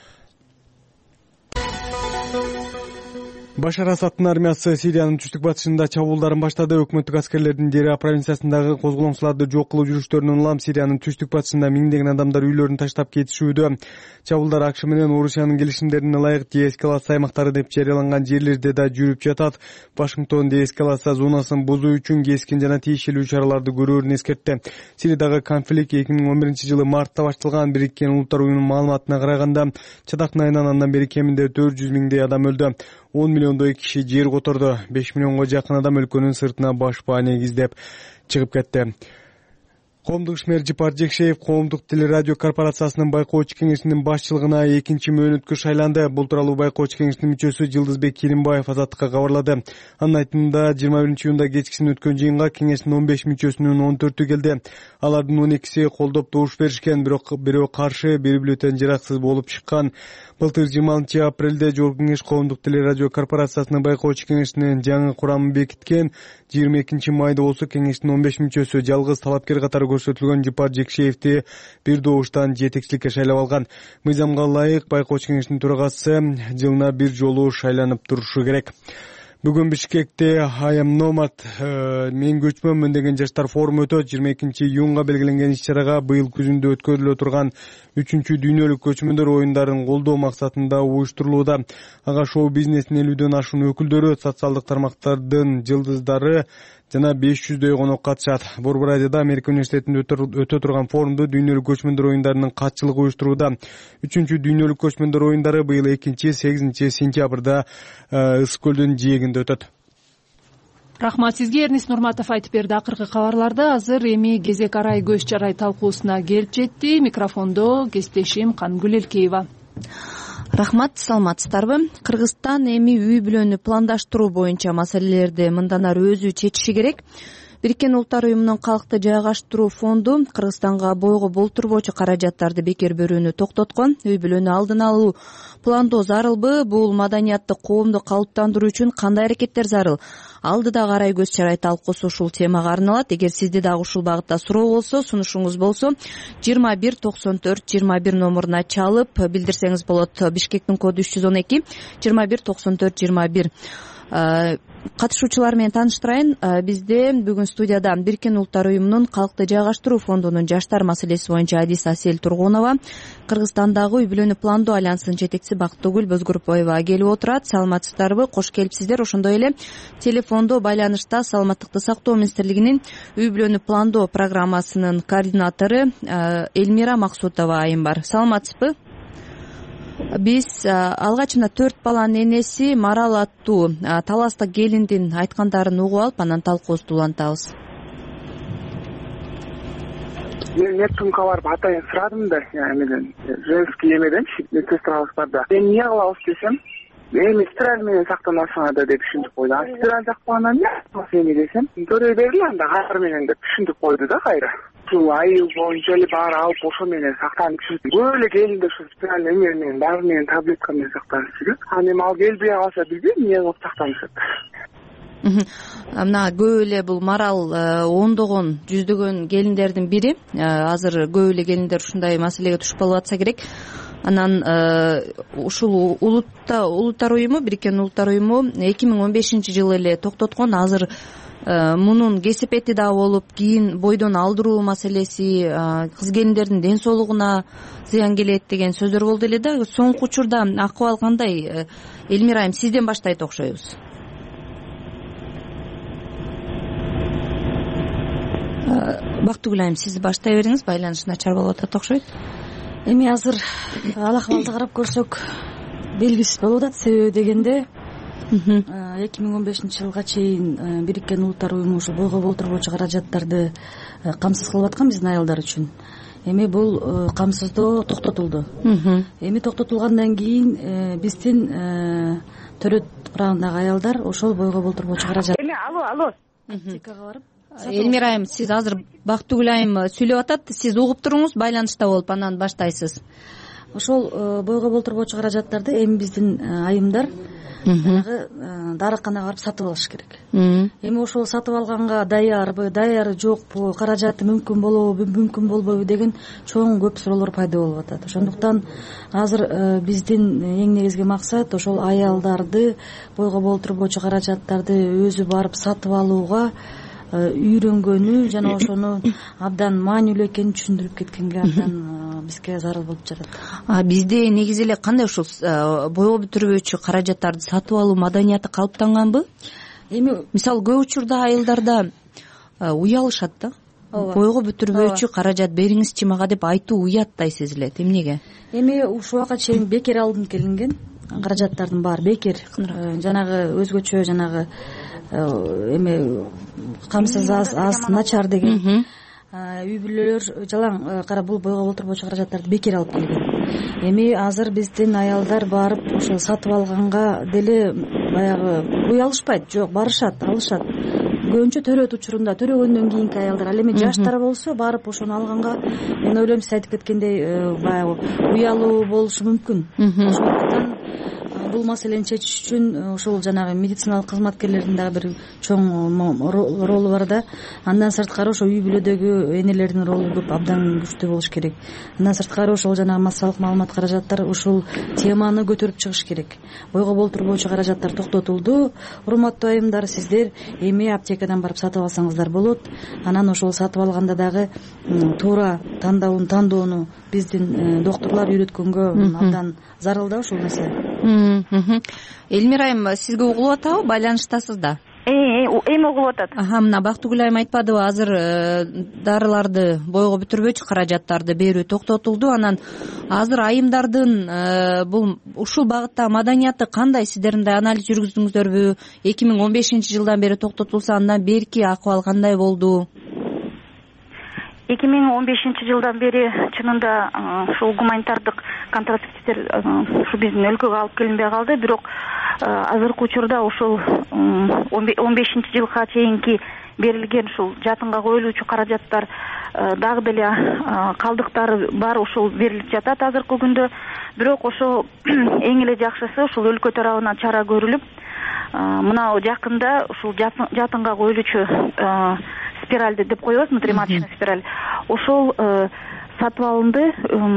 Башар Асадтын армиясы Сириянын түштүк батышында чабуулдарын баштады. Өкмөттүк аскерлердин Дереа провинциясындагы козголоңчуларды жок кылуу жүрүштөрүнөн улам Сириянын түштүк батышында миңдеген адамдар үйлөрүн таштап кетишүүдө. Чабуулдар АКШ менен Орусиянын келишимдерине ылайык деэскалация аймактары деп жарыяланган жерлерде да жүрүп жатат. Вашингтон деэскалация зонасын бузуу үчүн кескин жана тиешелүү чараларды көрөөрүн эскертти. Сириядагы конфликт эки миң он биринчи жылы мартта башталган. Бириккен Улуттар уюмунун маалыматына караганда, чатактын айынан андан бери кеминде төрт жүз миңдей адам өлдү. он миллиондой киши жер которду. беш миллионго жакын адам өлкөнүн сыртына башпаа негиздеп чыгып кетти. Коомдук ишмер Жипар Жекшеев Коомдук телерадио корпорациясынын байкоочу кеңешинин башчылыгына экинчи мөөнөткө шайланды. Бул тууралуу байкоочу кеңештин мүчөсү Жылдызбек Керимбаев Азаттыкка кабарлады. Анын айтымында жыйырма биринчи июнда кечкисин өткөн жыйынга кеңештин он беш мүчөсүнүн он төртү келди. Алардын он экиси колдоп добуш беришкен, бирок бирөө каршы, бири бюллетень жараксыз болуп чыккан. Былтыр жыйырма алтынчы апрелде Жогорку Кеңеш Коомдук телерадио корпорациясынын байкоочу кеңешинин жаңы курамы бекиткен. жыйырма экинчи майда болсо кеңештин он беш мүчөсү жалгыз талапкер катары көрсөтүлгөн Жипар Жекшеевди бир добуштан жетекчиликке шайлап алган. Мыйзамга ылайык байкоочу кеңештин төрагасы жылына бир жолу шайланып турушу керек. Бүгүн Бишкекте I am Nomad, мен көчмөнмүн деген жаштар форуму өтөт. жыйырма экинчи июнга белгиленген иш-чарага быйыл күзүндө өткөрүлө турган үчүнчү дүйнөлүк көчмөндөр оюндарын колдоо максатында уюштурулууда. Ага шоу бизнестин элүүдөн ашуун өкүлдөрү, социалдык тармактардын жылдыздары жана беш жүздөй конок катышат. Борбор радиода Америка университетинде өтө турган форумду дүйнөлүк көчмөндөр оюндарынын катчылыгы уюштурууда. Үчүнчү дүйнөлүк көчмөндөр оюндары быйыл экинчи сегизинчи сентябрда Ысык көлдүн жээгинде өтөт. рахмат сизге. Эрнис Нурматов айтып берди акыркы кабарларды. Азыр эми кезек арай көз чарай талкуусуна келип жетти. Микрофондо кесиптешим Кангүл Элкеева. Рахмат, саламатсыздарбы? Кыргызстан эми үй бүлөнү пландаштыруу боюнча маселелерди мындан ары өзү чечиши керек. Бириккен Улуттар уюмунун калкты жайгаштыруу фонду Кыргызстанга бойго болтурбоочу каражаттарды бекер берүүнү токтоткон. Үй бүлөнү алдын алуу пландоо зарылбы? Бул маданиятты коомду калыптандыруу үчүн кандай аракеттер зарыл? Алдыда карай көз чарай талкуусу ушул темага арналат. Эгер сизде дагы ушул багытта суроо болсо, сунушуңуз болсо, жыйырма бир токсон төрт жыйырма бир номуруна чалып билдирсеңиз болот. Бишкектин коду үч жүз он эки жыйырма бир токсон төрт жыйырма бир. Катышуучулар менен тааныштырайын. Бизде бүгүн студияда Бириккен Улуттар уюмунун калкты жайгаштыруу фондунун жаштар маселеси боюнча адис Асель Тургунова, Кыргызстандагы үй бүлөнү пландоо альянсынын жетекчиси Бактыгүл Бөзгөрбоева келип отурат. Саламатсыздарбы? Кош келипсиздер. Ошондой эле телефондо байланышта Саламаттыкты сактоо министрлигинин үй бүлөнү пландоо программасынын координатору Элмира Максутова айым бар. Саламатсызбы? Биз алгачында төрт баланын энеси Марал аттуу таластык келиндин айткандарын угуп алып, анан талкуубузду улантабыз. Мен Нептунга барып атайын сурадым да, эмеден, женский эмеденчи, медсестрабыз бар да. Мен эмне кылабыз десем, эми спираль менен сактанасыңар да деп түшүндүп койду. А спираль жакпагандан эмне эми десем, төрөй берди анда кайра менен деп түшүндүп койду да кайра. Ушул айыл боюнча эле баары алып ошо менен сактанып жүрдүм. Көп эле келинде ушу спираль эме менен, дары менен, таблетка менен сактанып жүрөт. Аны эми ал келбей калса билбейм эмне кылып сактанышат. Мына көп эле бул Марал ондогон, жүздөгөн келиндердин бири. Азыр көп эле келиндер ушундай маселеге түшүп калып атса керек. Анан ушул Улуттар уюму, Бириккен Улуттар уюму эки миң он бешинчи жылы эле токтоткон. Азыр мунун кесепети да болуп, кийин бойдон алдыруу маселеси, кыз келиндердин ден соолугуна зыян келет деген сөздөр болду эле да. Соңку учурда акыбал кандай? Элмира айым, сизден баштайт окшойбуз. Бактыгүл айым, сиз баштай бериңиз, байланыш начар болуп атат окшойт. Эми азыр ал акыбалды карап көрсөк белгисиз болуп атат. Себеби дегенде эки миң он бешинчи жылга чейин Бириккен Улуттар уюму ушу бойго болтурбоочу каражаттарды камсыз кылып аткан биздин аялдар үчүн. Эми бул камсыздоо токтотулду. Эми токтотулгандан кийин биздин төрөт туурагындагы аялдар ошол бойго болтурбоочу каражат. Эми алло, алло. Аптекага барып Элмира айым, сиз азыр Бактыгүл айым сүйлөп атат, сиз угуп туруңуз, байланышта болуп анан баштайсыз. Ошол бойго болтурбоочу каражаттарды эми биздин айымдар жанагы дарыканага барып сатып алыш керек. Эми ошол сатып алганга даярбы, даяры жокпу, каражаты мүмкүн болобу, мүмкүн болбойбу деген чоң көп суроолор пайда болуп атат. Ошондуктан азыр биздин эң негизги максат ошол аялдарды бойго болтурбоочу каражаттарды өзү барып сатып алууга үйрөнгөнү жана ошону абдан маанилүү экенин түшүндүрүп кеткенге абдан бизге зарыл болуп жатат. Бизде негизи эле кандай ушул бойго бүтүрбөчү каражаттарды сатып алуу маданияты калыптанганбы? Эми мисалы көп учурда айылдарда уялышат да. Бойго бүтүрбөчү каражат бериңизчи мага деп айтуу уяттай сезилет. Эмнеге? Эми ушул убакка чейин бекер алынып келинген каражаттардын баары бекер. Жанагы өзгөчө жанагы эме камсыз аз начар деген үй бүлөлөр жалаң кара бул бойго болтурбоочу каражаттарды бекер алып келген. Эми азыр биздин аялдар барып ошол сатып алганга деле баягы уялышпайт. Жок, барышат, алышат. Көбүнчө төрөт учурунда, төрөгөндөн кийинки аялдар. Ал эми жаштар болсо барып ошону алганга мен ойлойм сиз айтып кеткендей баягы уялуу болушу мүмкүн. Ошондуктан бул маселени чечиш үчүн ошол жанагы медициналык кызматкерлердин дагы бир чоң ролу бар да. Андан сырткары ошо үй бүлөдөгү энелердин ролу көп абдан күчтүү болуш керек. Андан сырткары ошол жанагы массалык маалымат каражаттар ушул теманы көтөрүп чыгыш керек. Бойго болтурбоочу каражаттар токтотулду. Урматтуу айымдар, сиздер эми аптекадан барып сатып алсаңыздар болот. Анан ошол сатып алганда дагы туура тандауун тандоону биздин доктурлар үйрөткөнгө абдан зарыл да ушул нерсе. Элмира айым, сизге угулуп атабы? Байланыштасыз да. эми угулуп атат. Мына Бактыгүл айым айтпадыбы, азыр дарыларды бойго бүтүрбөчү каражаттарды берүү токтотулду. Анан азыр айымдардын бул ушул багытта маданияты кандай? Сиздер мындай анализ жүргүздүңүздөрбү? эки миң он бешинчи жылдан бери токтотулса, андан берки акыбал кандай болду? эки миң он бешинчи жылдан бери чынында ушул гуманитардык контрацептивдер ушу биздин өлкөгө алып келинбей калды. Бирок азыркы учурда ушул он бешинчи жылга чейинки берилген ушул жатынга коюлуучу каражаттар дагы деле калдыктары бар, ушул берилип жатат азыркы күндө. Бирок ошо эң эле жакшысы ушул өлкө тарабынан чара көрүлүп, мына жакында ушул жатынга коюлуучу спиральды деп коебуз, внутриматочный спираль. Ошол сатып алынды.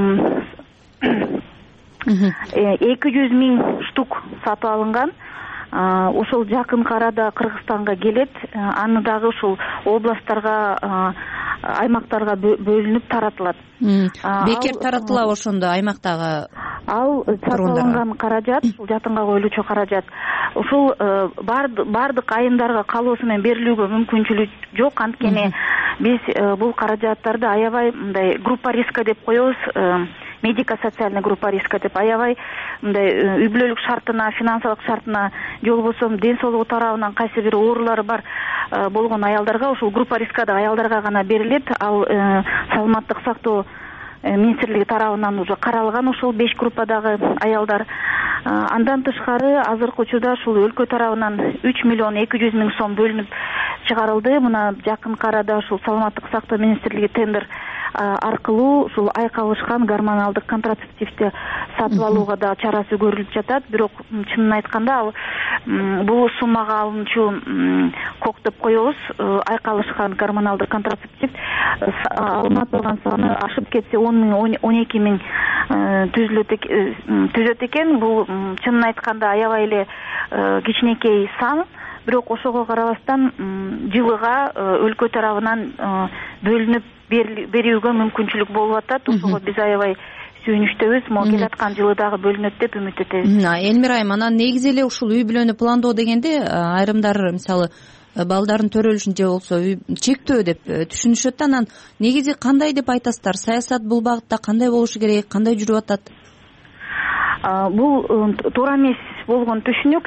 эки жүз миң штук сатып алынган. Ошол жакын арада Кыргызстанга келет. Аны дагы ушул областтарга, аймактарга бөлүнүп таратылат. Бекер таратылабы ошондо аймактагы? Ал сатып алынган каражат, ушул жатынга коюлуучу каражат, ушул бардык айымдарга калоосу менен берилүүгө мүмкүнчүлүк жок. Анткени биз бул каражаттарды аябай мындай группа риска деп коебуз, медико-социальный группа риска деп, аябай мындай үй бүлөлүк шартына, финансылык шартына, же болбосо ден соолугу тарабынан кайсы бир оорулары бар болгон аялдарга, ушул группа рискада аялдарга гана берилет. Ал саламаттык сактоо министрлиги тарабынан уже каралган ушул беш группадагы аялдар. Андан тышкары азыркы учурда ушул өлкө тарабынан үч миллион эки жүз миң сом бөлүнүп чыгарылды. Мына жакын арада ушул саламаттык сактоо министрлиги тендер аркылуу ушул айкалышкан гормоналдык контрацептивди сатып алууга да чарасы көрүлүп жатат. Бирок чынын айтканда ал бул суммага алынчу кок деп коебуз, айкалышкан гормоналдык контрацептив алына турган саны ашып кетсе он миң он эки миң түзөт экен. Бул чынын айтканда аябай эле кичинекей сан. Бирок ошого карабастан жылыга өлкө тарабынан бөлүнүп берүүгө мүмкүнчүлүк болуп атат. Ошого биз аябай сүйүнүчтөбүз. Могу келаткан жылы дагы бөлүнөт деп үмүт этебиз. Элмира айым, анан негизи эле ушул үй бүлөнү пландоо дегенде айрымдар мисалы балдардын төрөлүшүн же болбосо чектөө деп түшүнүшөт да. Анан негизи кандай деп айтасыздар? Саясат бул багытта кандай болушу керек, кандай жүрүп атат? Бул туура эмес болгон түшүнүк.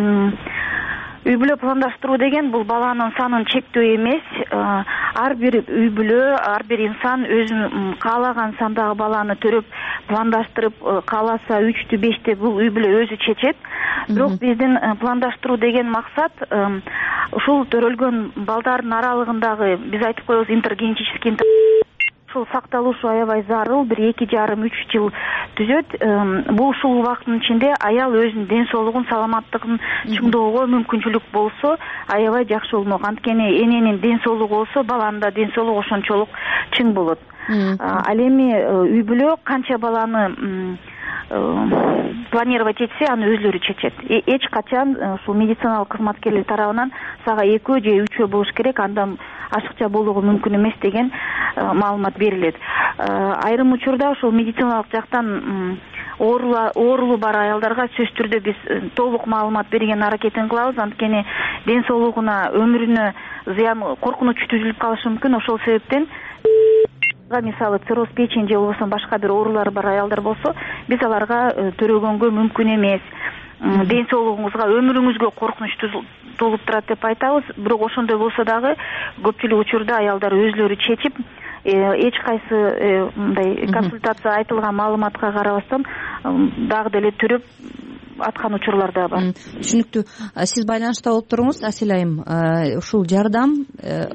Үй бүлө пландаштыруу деген бул баланын санын чектөө эмес. Ар бир үй бүлө, ар бир инсан өзүнүн каалаган сандагы баланы төрөп пландаштырып, кааласа үчтү, бештти бул үй бүлө өзү чечет. Бирок биздин пландаштыруу деген максат ушул төрөлгөн балдардын аралыгындагы, биз айтып коебуз, интергенетический ушул сакталушу аябай зарыл, бир эки жарым үч жыл түзөт. Бул ушул убакыттын ичинде аял өзүнүн ден соолугун, саламаттыгын чыңдоого мүмкүнчүлүк болсо аябай жакшы болмок. Анткени эненин ден соолугу болсо, баланын да ден соолугу ошончолук чың болот. Ал эми үй бүлө канча баланы планировать этсе, аны өзлөрү чечет. Эч качан ушул медициналык кызматкерлер тарабынан сага экөө же үчөө болуш керек, андан ашыкча болууга мүмкүн эмес деген маалымат берилет. Айрым учурда ушул медициналык жактан оорулуу бар аялдарга сөзсүз түрдө биз толук маалымат берген аракетин кылабыз. Анткени ден соолугуна, өмүрүнө зыян, коркунуч түзүлүп калышы мүмкүн. Ошол себептен мисалы цирроз печени же болбосо башка бир оорулары бар аялдар болсо, биз аларга төрөгөнгө мүмкүн эмес. Ден соолугуңузга, өмүрүңүзгө коркунуч туулуп турат деп айтабыз. Бирок ошондой болсо дагы көпчүлүк учурда аялдар өзлөрү чечип, эч кайсы мындай консультация айтылган маалыматка карабастан дагы деле төрөп аткан учурлар да бар. Түшүнүктүү. Сиз байланышта болуп туруңуз, Асель айым. Ушул жардам,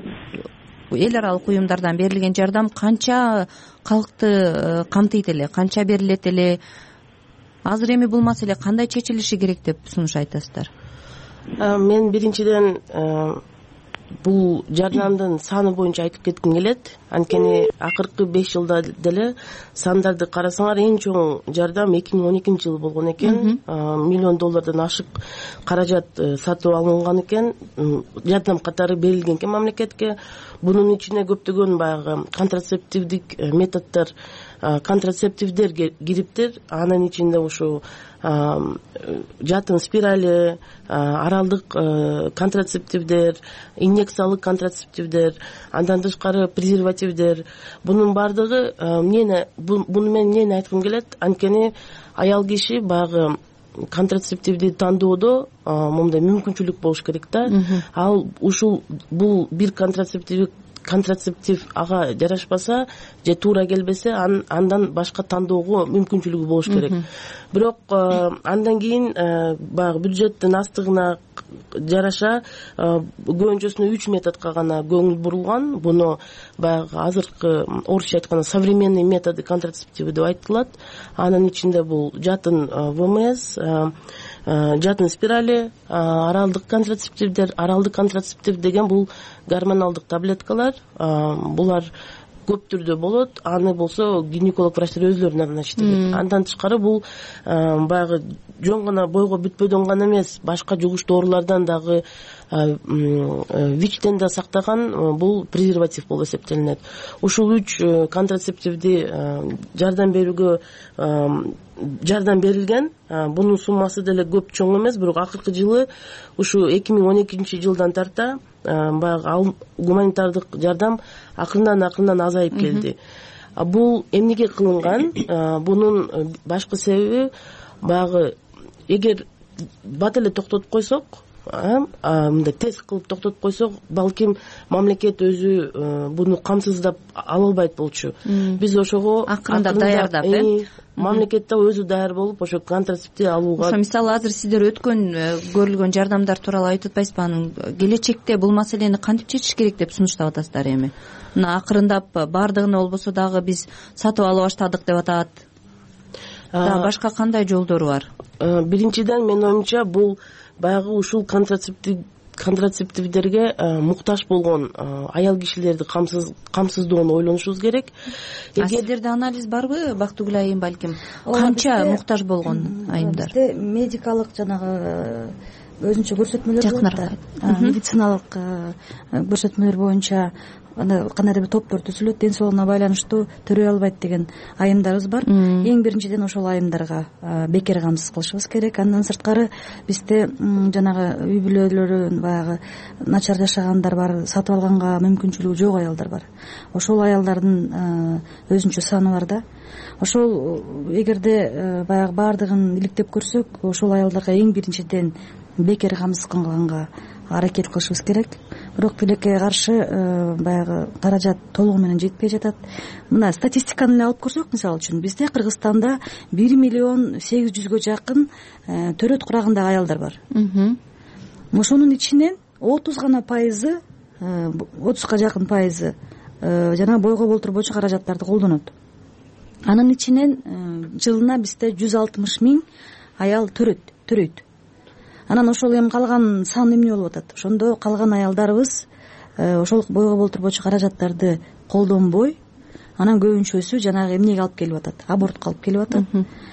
эл аралык уюмдардан берилген жардам канча калкты камтыйт эле, канча берилет эле? Азыр эми бул маселе кандай чечилиши керек деп сунуш айтасыздар? Мен биринчиден бул жардамдын саны боюнча айтып кетким келет. Анткени акыркы беш жылда деле сандарды карасаңар, эң чоң жардам эки миң он экинчи жылы болгон экен. Миллион доллардан ашык каражат сатып алынган экен, жардам катары берилген экен мамлекетке. Бунун ичине көптөгөн баягы контрацептивдик методдор, контрацептивдер кириптир. Анын ичинде ушу жатын спирали, аралдык контрацептивдер, инъекциялык контрацептивдер, андан тышкары презервативдер. Бунун баардыгы эмнени, буну менен эмнени айткым келет? Анткени аял киши баягы контрацептивди тандоодо момундай мүмкүнчүлүк болуш керек да. Ал ушул бул бир контрацептив контрацептив ага жарашпаса же туура келбесе, андан башка тандоого мүмкүнчүлүгү болуш керек. Бирок андан кийин баягы бюджеттин астыгына жараша көбүнчөсүнө үч методко гана көңүл бурулган. Буну баягы азыркы орусча айтканда современный методы контрацептиви деп айтылат. Анын ичинде бул жатын ВМС, жатын спирали, аралдык контрацептивдер. Аралдык контрацептив деген бул гормоналдык таблеткалар. Булар көп түрдө болот. Аны болсо гинеколог врачтар өзүлөрү назначить. Андан тышкары бул баягы жөн гана бойго бүтпөдөн гана эмес, башка жугуш доорулардан дагы вичтен да сактаган бул презерватив болуп эсептелинет. Ушул үч контрацептивди жардам берүүгө жардам берилген. Бунун суммасы деле көп чоң эмес, бирок акыркы жылы ушу эки миң он экинчи жылдан тарта баягы гуманитардык жардам акырындан акырындан азайып келди. Бул эмнеге кылынган? Бунун башкы себеби баягы эгер бат эле токтотуп койсок, мындай тест кылып токтотуп койсок, балким мамлекет өзү буну камсыздап ала албайт болчу. Биз ошого акырындап даярдап, э мамлекетте өзү даяр болуп ошо контрацептив алууга. Ошо мисалы азыр сиздер өткөн көрүлгөн жардамдар тууралуу айтып атпайсызбы? Анын келечекте бул маселени кантип чечиш керек деп сунуштап атасыздар эми? Мына акырындап баардыгын болбосо дагы биз сатып ала баштадык деп атат. Дагы башка кандай жолдору бар? Биринчиден, менин оюмча, бул баягы ушул контрацептив контрацептивдерге муктаж болгон аял кишилерди камсыз камсыздоону ойлонушубуз керек. Сиздерде анализ барбы, Бактыгүл айым, балким? Канча муктаж болгон айымдар? Медикалык жанагы өзүнчө көрсөтмөлөр болот. Медициналык көрсөтмөлөр боюнча кандайдыр бир топтор түзүлөт, ден соолугуна байланыштуу төрөй албайт деген айымдарыбыз бар. Эң биринчиден ошол айымдарга бекер камсыз кылышыбыз керек. Андан сырткары бизде жанагы үй бүлөлөрү, баягы начар жашагандар бар, сатып алганга мүмкүнчүлүгү жок аялдар бар. Ошол аялдардын өзүнчө саны бар да. Ошол эгерде баягы баардыгын иликтеп көрсөк, ошол аялдарга эң биринчиден бекер камсыз кылганга аракет кылышыбыз керек. Бирок тилекке каршы баягы каражат толугу менен жетпей жатат. Мына статистиканы эле алып көрсөк, мисалы үчүн бизде Кыргызстанда бир миллион сегиз жүзгө жакын төрөт курагындагы аялдар бар. Ошонун ичинен отуз гана пайызы, отузга жакын пайызы жана бойго болтурбоочу каражаттарды колдонот. Анын ичинен жылына бизде жүз алтымыш миң аял төрөт, төрөйт. Анан ошол эми калган сан эмне болуп атат? Ошондо калган аялдарыбыз ошол бойго болтурбоочу каражаттарды колдонбой, анан көбүнчөсү жанагы эмнеге алып келип атат? Абортко алып келип атат.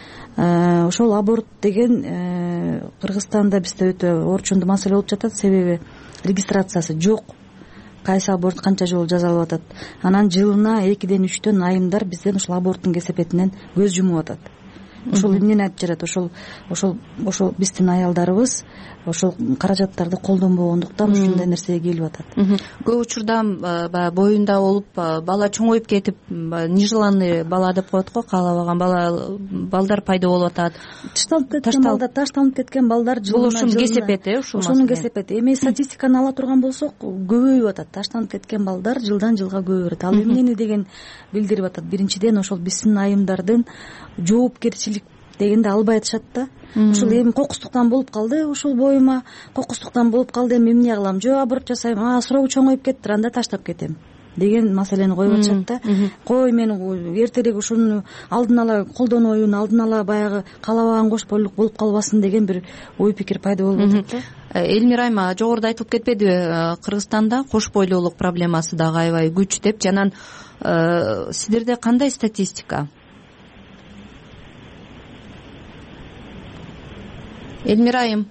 Ошол аборт деген Кыргызстанда бизде өтө орчундуу маселе болуп жатат, себеби регистрациясы жок. Кайсы аборт канча жолу жасалып атат. Анан жылына экиден үчтөн айымдар бизден ушул аборттун кесепетинен көз жумуп атат. Ошол эмнени айтып жатат? Ошол ошол ошол биздин аялдарыбыз ошол каражаттарды колдонбогондуктан ушундай нерсеге келип атат. Көп учурда баягы боюнда болуп бала чоңоюп кетип, нежеланный бала деп коет го, каалабаган бала балдар пайда болуп атат. Ташталып кеткен балдар, ташталып кеткен балдар жылына бул ушунун кесепети, э, ушул ошонун кесепети. Эми статистиканы ала турган болсок, көбөйүп атат. Ташталып кеткен балдар жылдан жылга көбөйүп атат. Ал эмнени деген билдирип атат? Биринчиден ошол биздин айымдардын жоопкерчилик дегенде албай атышат да. Ушул эми кокустуктан болуп калды, ушул боюма кокустуктан болуп калды, эми эмне кылам? Жөө аборт жасайм, а суроо чоңоюп кетти, анда таштап кетем. деген маселени коюп атышат да. Кой мен эртерээк ушуну алдын ала колдоноюн, алдын ала баягы каалабаган кош бойлук болуп калбасын деген бир ой пикир пайда болуп атат да. Элмира айма, жогоруда айтылып кетпедиби, Кыргызстанда кош бойлуулук проблемасы дагы аябай күч деп. Жанан сиздерде кандай статистика? Элмира айым,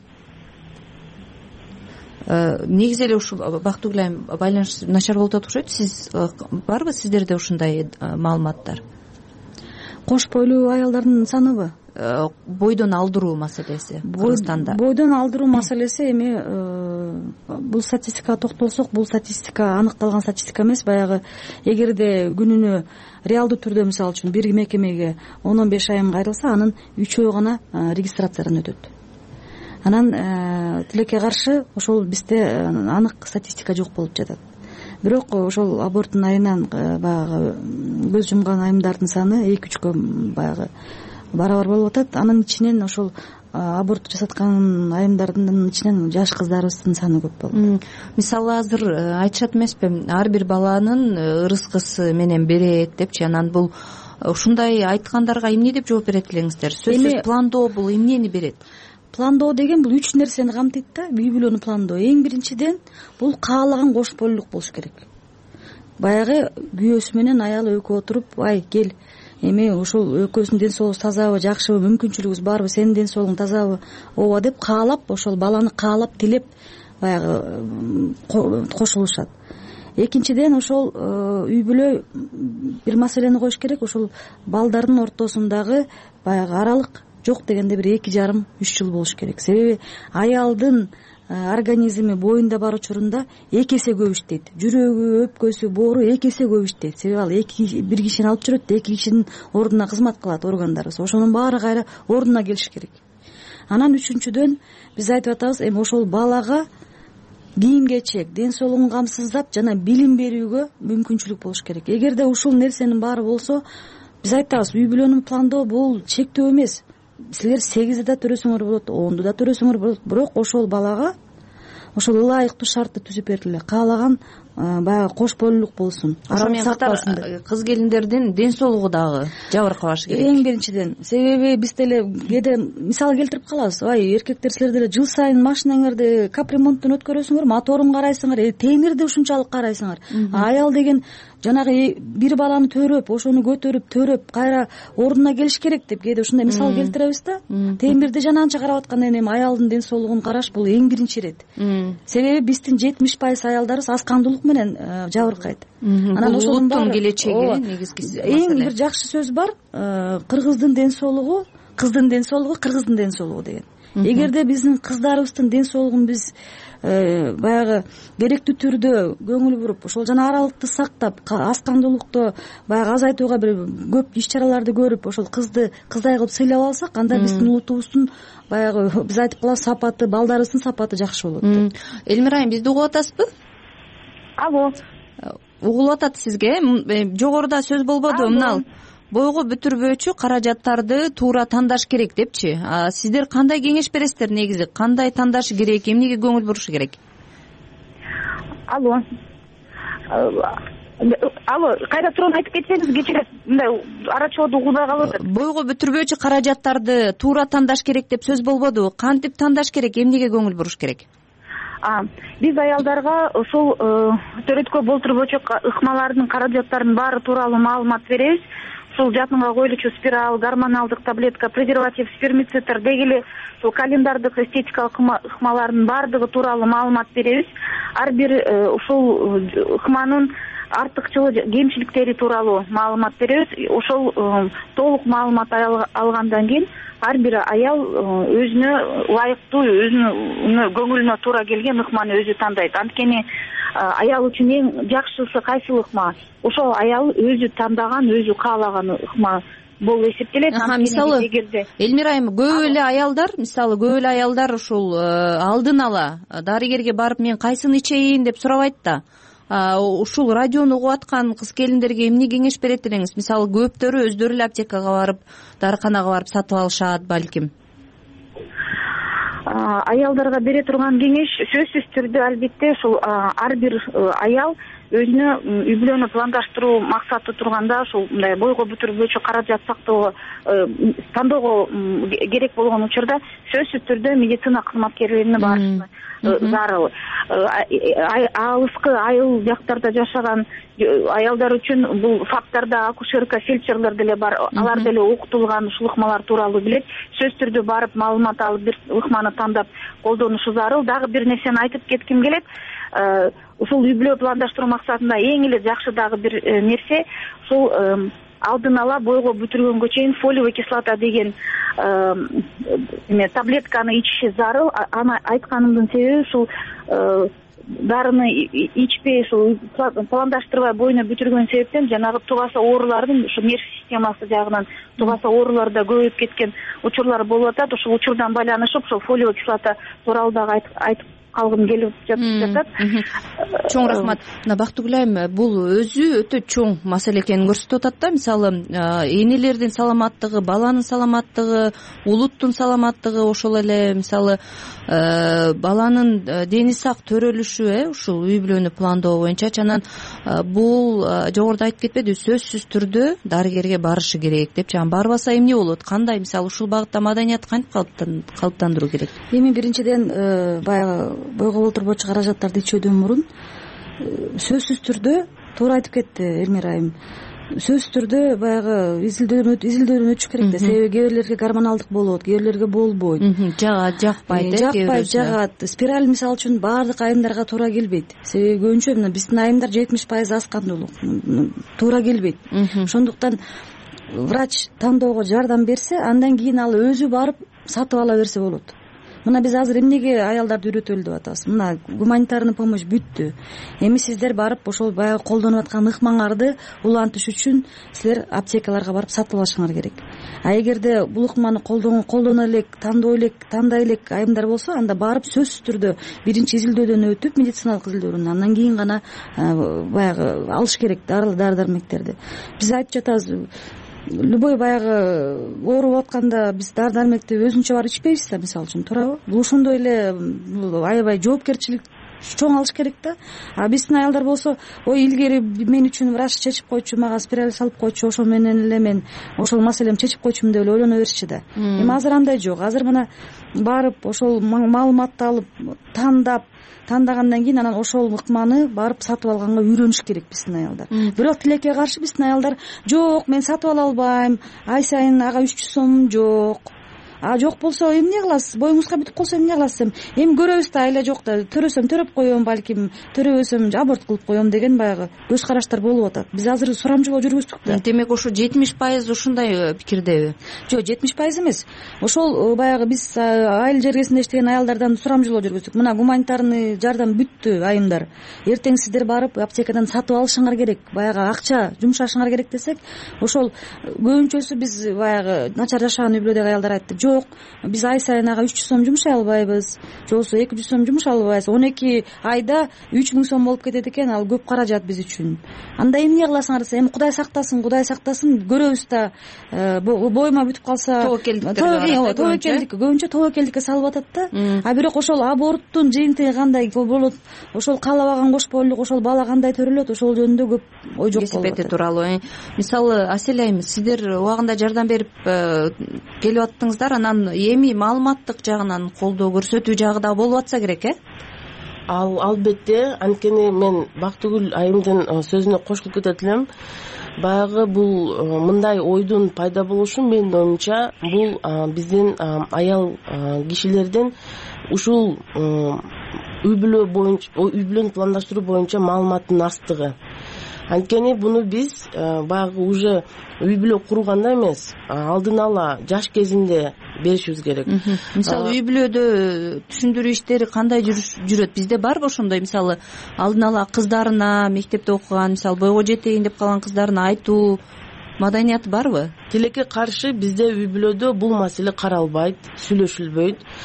негизи эле ушу Бактыгүл айым байланыш начар болуп атат окшойт. Сиз барбы сиздерде ушундай маалыматтар? Кош бойлуу аялдардын саныбы? Бойдон алдыруу маселеси Кыргызстанда. Бойдон алдыруу маселеси эми бул статистикага токтолсок, бул статистика аныкталган статистика эмес. Баягы эгерде күнүнө реалдуу түрдө мисалы үчүн бир мекемеге он он беш айым кайрылса, анын үчөө гана регистрациядан өтөт. Анан тилекке каршы ошол бизде анык статистика жок болуп жатат. Бирок ошол аборттун айынан баягы көз жумган айымдардын саны эки үчкө баягы барабар болуп атат. Анын ичинен ошол аборт жасаткан айымдардын ичинен жаш кыздарыбыздын саны көп болот. Мисалы азыр айтышат эмеспи, ар бир баланын ырыскысы менен берет депчи. Анан бул ушундай айткандарга эмне деп жооп берет элеңиздер? Сөзсүз пландоо бул эмнени берет? Пландоо деген бул үч нерсени камтыйт да. Үй бүлөнү пландоо эң биринчиден бул каалаган кош бойлуулук болуш керек. Баягы күйөөсү менен аялы экөө отуруп, ай кел, эми ушул экөөбүздүн ден соолугубуз тазабы, жакшыбы, мүмкүнчүлүгүбүз барбы, сенин ден соолугуң тазабы, ооба деп каалап, ошол баланы каалап, тилеп баягы кошулушат. Экинчиден ошол үй бүлө бир маселени коюш керек, ошол балдардын ортосундагы баягы аралык жок дегенде бир эки жарым үч жыл болуш керек. Себеби аялдын организми боюнда бар учурунда эки эсе көп иштейт. Жүрөгү, өпкөсү, боору эки эсе көп иштейт. Себеби ал эки бир кишини алып жүрөт, эки кишинин ордуна кызмат кылат органдарыбыз. Ошонун баары кайра ордуна келиш керек. Анан үчүнчүдөн биз айтып атабыз, эми ошол балага кийим-кечек, ден соолугун камсыздап жана билим берүүгө мүмкүнчүлүк болуш керек. Эгерде ушул нерсенин баары болсо, биз айтабыз, үй бүлөнү пландоо бул чектөө эмес. Силер сегизди да төрөсөңөр болот, онду да төрөсөңөр болот, бирок ошол балага ошол ылайыктуу шартты түзүп бердиле. Каалаган баягы кош бойлуулук болсун. Ошомен катар кыз келиндердин ден соолугу дагы жабыркабашы керек. Эң биринчиден, себеби биз деле кээде мисал келтирип калабыз. Ай, эркектер силер деле жыл сайын машинаңарды капремонттон өткөрөсүңөр, моторун карайсыңар, темирди ушунчалык карайсыңар. Аял деген жанагы бир баланы төрөп, ошону көтөрүп, төрөп, кайра ордуна келиш керек деп кээде ушундай мисал келтиребиз да. Темирди жана анча карап аткандан эми аялдын ден соолугун караш бул эң биринчи ирет. Себеби биздин жетимиш пайыз аялдарыбыз аз кандуулук менен жабыркайт. Анан ошонун улуттун келечеги негизгиси. Эң бир жакшы сөз бар, кыргыздын ден соолугу, кыздын ден соолугу, кыргыздын ден соолугу деген. Эгерде биздин кыздарыбыздын ден соолугун биз баягы керектүү түрдө көңүл буруп, ошол жана аралыкты сактап, аз кандуулукту баягы азайтууга бир көп иш чараларды көрүп, ошол кызды кыздай кылып сыйлап алсак, анда биздин улутубуздун баягы биз айтып калабыз, сапаты, балдарыбыздын сапаты жакшы болот. Элмира айым, бизди угуп атасызбы? Алло. Угулуп атат сизге. Жогоруда сөз болбоду, мына бойго бүтүрбөөчү каражаттарды туура тандаш керек депчи. Сиздер кандай кеңеш бересиздер негизи? Кандай тандашы керек, эмнеге көңүл бурушу керек? Алло. Алло, кайда турууну айтып кетсеңиз, кечиресиз. Мындай арачоодо угулбай калып атат. Бойго бүтүрбөөчү каражаттарды туура тандаш керек деп сөз болбоду. Кантип тандаш керек, эмнеге көңүл буруш керек? Биз аялдарга ушул төрөткө болтурбөөчү ыкмалардын каражаттарынын баары тууралуу маалымат беребиз. Ушул жатынга коюлуучу спираль, гормоналдык таблетка, презерватив, спермицидтер, деги эле ушул календардык эстетикалык ыкмалардын баардыгы тууралуу маалымат беребиз. Ар бир ушул ыкманын артыкчылык, кемчиликтери тууралуу маалымат беребиз. Ошол толук маалымат алгандан кийин ар бир аял өзүнө ылайыктуу, өзүнүн көңүлүнө туура келген ыкманы өзү тандайт. Анткени аял үчүн эң жакшысы кайсыл ыкма? Ошол аял өзү тандаган, өзү каалаган ыкма болуп эсептелет. Мисалы, Элмира айым, көп эле аялдар, мисалы көп эле аялдар ушул алдын ала дарыгерге барып мен кайсыны ичейин деп сурабайт да. Ушул радиону угуп аткан кыз келиндерге эмне кеңеш берет элеңиз? Мисалы көптөрү өздөрү эле аптекага барып, дарыканага барып сатып алышат балким. Аялдарга бере турган кеңеш сөзсүз түрдө албетте ушул ар бир аял өзүнө үй бүлөнү пландаштыруу максаты турганда ушул мындай бойго бүтүргүчү каражат сактоого тандоого керек болгон учурда сөзсүз түрдө медицина кызматкерлерине барышына зарыл. Алыскы айыл жактарда жашаган аялдар үчүн бул фактарда акушерка, фельдшерлер деле бар, алар деле окутулган, ушул ыкмалар тууралуу билет. Сөзсүз түрдө барып маалымат алып бир ыкманы тандап колдонушу зарыл. Дагы бир нерсени айтып кетким келет. Ушул үй бүлө пландаштыруу максатында эң эле жакшы дагы бир нерсе ушул алдын ала бойго бүтүргөнгө чейин фолиевый кислота деген эме таблетканы ичиши зарыл. Аны айтканымдын себеби ушул дарыны ичпей ушул пландаштырбай бойуна бүтүргөн себептен жанагы тубаса оорулардын ушу нерв системасы жагынан тубаса оорулар да көбөйүп кеткен учурлар болуп атат. Ушул учурдан байланышып ушул фолиевый кислота тууралуу дагы айтып калгым келип жатат. Чоң рахмат. Мына Бактыгүл айым, бул өзү өтө чоң маселе экенин көрсөтүп атат да. Мисалы, энелердин саламаттыгы, баланын саламаттыгы, улуттун саламаттыгы, ошол эле мисалы баланын дени сак төрөлүшү, э, ушул үй бүлөнү пландоо боюнча анан бул жогоруда айтып кетпедиби, сөзсүз түрдө дарыгерге барышы керек деп. Жана барбаса эмне болот? Кандай мисалы ушул багытта маданият кантип калыптандыруу керек? Эми биринчиден баягы бойго болтурбочу каражаттарды ичүүдөн мурун сөзсүз түрдө туура айтып кетти Элмира айым. Сөзсүз түрдө баягы изилдөөнү изилдөөнү өтүш керек да. Себеби кээ бирлерге гормоналдык болот, кээ бирлерге болбойт. Жагат, жакпайт, жакпайт, жагат. Спираль мисалы үчүн баардык айымдарга туура келбейт. Себеби көбүнчө мына биздин айымдар жетимиш пайыз аскандуулук туура келбейт. Ошондуктан врач тандоого жардам берсе, андан кийин ал өзү барып сатып ала берсе болот. Мына биз азыр эмнеге аялдарды үйрөтөлү деп атабыз? Мына гуманитарный помощь бүттү. Эми сиздер барып ошол баягы колдонуп аткан ыкмаңарды улантыш үчүн силер аптекаларга барып сатып алышыңар керек. А эгерде бул ыкманы колдоно элек, тандоо элек, тандай элек айымдар болсо, анда барып сөзсүз түрдө биринчи изилдөөдөн өтүп, медициналык изилдөөнөн андан кийин гана баягы алыш керек дары дармектерди. Биз айтып жатабыз, любой баягы ооруп атканда биз дары дармекти өзүнчө барып ичпейбиз да, мисалы үчүн, туурабы? Бул ошондой эле аябай жоопкерчилик чоң алыш керек да. А биздин аялдар болсо, ой илгери мен үчүн врач чечип койчу, мага спираль салып койчу, ошол менен эле мен ошол маселемди чечип койчумун деп эле ойлоно беришчи да. Эми азыр андай жок. Азыр мына барып ошол маалыматты алып, тандап, тандагандан кийин анан ошол ыкманы барып сатып алганга үйрөнүш керек биздин аялдар. Бирок тилекке каршы биздин аялдар жок, мен сатып ала албайм, ай сайын ага үч жүз сомум жок. А жок болсо эмне кыласыз? Боюңузга бүтүп калса эмне кыласыз? Эми көрөбүз да, айла жок да, төрөсөм төрөп коем, балким төрөбөсөм аборт кылып коем деген баягы көз караштар болуп атат. Биз азыр сурамжылоо жүргүздүк да. Демек ошо жетимиш пайыз ушундай пикирдеби? Жок, жетимиш пайыз эмес. Ошол баягы биз айыл жергесинде иштеген аялдардан сурамжылоо жүргүздүк. Мына гуманитарный жардам бүттү айымдар. Эртең сиздер барып аптекадан сатып алышыңар керек, баягы акча жумшашыңар керек десек, ошол көбүнчөсү биз баягы начар жашаган үй бүлөдөгү аялдар айтты. Жок, биз ай сайын ага үч жүз сом жумшай албайбыз, же болбосо эки жүз сом жумшай албайбыз. он эки айда үч миң сом болуп кетет экен, ал көп каражат биз үчүн. Анда эмне кыласыңар десе, эми Кудай сактасын, Кудай сактасын, көрөбүз да, боюма бүтүп калса, тобокелдикке көбүнчө тобокелдикке салып атат да. А бирок ошол аборттун жыйынтыгы кандай болот, ошол каалабаган кош бойлук, ошол бала кандай төрөлөт, ошол жөнүндө көп ой жок болот. Кесипети тууралуу. Мисалы, Асель айым, сиздер убагында жардам берип келип аттыңыздар, анан эми маалыматтык жагынан колдоо көрсөтүү жагы да болуп атса керек, э? Ал албетте, анткени мен Бактыгүл айымдын сөзүнө кошулуп кетет элем. Баягы бул мындай ойдун пайда болушу менин оюмча, бул биздин аял кишилердин ушул үй бүлө боюнча, үй бүлөнү пландаштыруу боюнча маалыматтын азтыгы. Анткени буну биз баягы уже үй бүлө курганда эмес, алдын ала жаш кезинде беришибиз керек. Мисалы, үй бүлөдө түшүндүрүү иштери кандай жүрөт? Бизде барбы ошондой, мисалы, алдын ала кыздарына, мектепте окуган, мисалы, бойго жетейин деп калган кыздарына айтуу маданияты барбы? Тилекке каршы бизде үй бүлөдө бул маселе каралбайт, сүйлөшүлбөйт.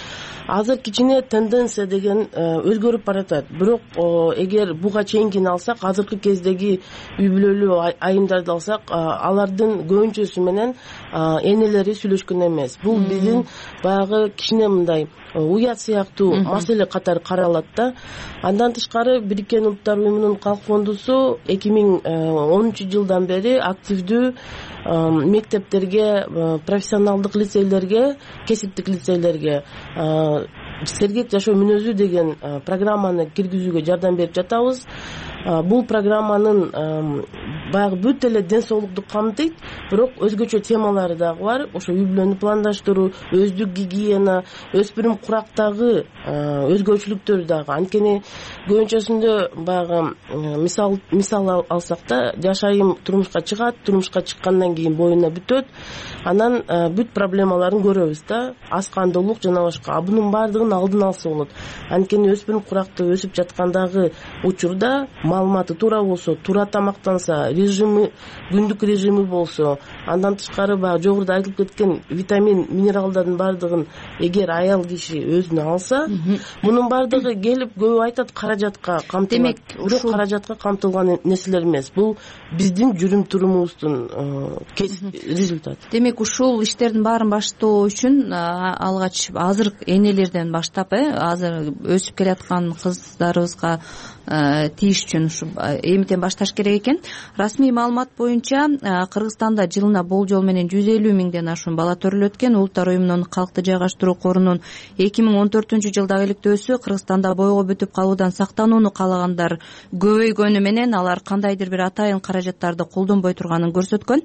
азыр кичине тенденция деген өзгөрүп баратат. Бирок эгер буга чейинкини алсак, азыркы кездеги үй бүлөлүү айымдарды алсак, алардын көбүнчөсү менен энелери сүйлөшкөн эмес. Бул биздин баягы кичине мындай уят сыяктуу маселе катары каралат да. Андан тышкары Бириккен Улуттар уюмунун Калк фондусу эки миң онунчу жылдан бери активдүү мектептерге, профессионалдык лицейлерге, кесиптик лицейлерге сергек жашоо мүнөзү деген программаны киргизүүгө жардам берип жатабыз. Бул программанын баягы бүт эле ден соолукту камтыйт, бирок өзгөчө темалары дагы бар. Ошо үй бүлөнү пландаштыруу, өздүк гигиена, өспүрүм курактагы өзгөчөлүктөр дагы. Анткени көбүнчөсүндө баягы мисал мисал алсак да, жашайым турмушка чыгат, турмушка чыккандан кийин боюна бүтөт. Анан бүт проблемаларын көрөбүз да. Ас кандуулук жана башка. Бунун баардыгын алдын алса болот. Анткени өспүрүм куракта өсүп жаткандагы учурда маалыматы туура болсо, туура тамактанса, режими, күндүк режими болсо, андан тышкары баягы жогоруда айтылып кеткен витамин, минералдардын баардыгын эгер аял киши өзүнө алса, мунун баардыгы келип көбү айтат каражатка камтылат. Демек, бирок каражатка камтылган нерселер эмес. Бул биздин жүрүм турумубуздун результаты. Демек, ушул иштердин баарын баштоо үчүн алгач азыр энелерден баштап, э, азыр өсүп келаткан кыздарыбызга тийиш үчүн ушу эмитен башташ керек экен. Расмий маалымат боюнча Кыргызстанда жылына болжол менен жүз элүү миңден ашуун бала төрөлөт экен. Улуттар уюмунун калкты жайгаштыруу корунун эки миң он төртүнчү жылдагы иликтөөсү Кыргызстанда бойго бүтүп калуудан сактанууну каалагандар көбөйгөнү менен алар кандайдыр бир атайын каражаттарды колдонбой турганын көрсөткөн.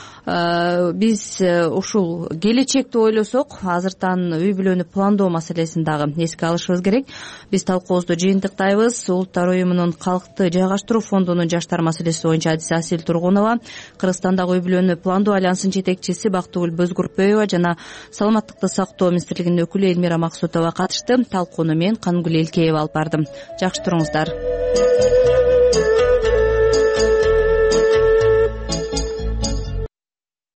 Биз ушул келечекти ойлосок, азыртан үй бүлөнү пландоо маселесин дагы эске алышыбыз керек. Биз талкуубузду жыйынтыктайбыз. Улуттар уюмунун калкты жайгаштыруу фондунун жаштар маселеси боюнча адиси Асил Тургунова, Кыргызстандагы үй бүлөнү пландоо альянсынын жетекчиси Бактыгүл Бөзгүрпөева жана Саламаттыкты сактоо министрлигинин өкүлү Элмира Максутова катышты. Талкууну мен Кангүл Элкеева алып бардым. Жакшы туруңуздар.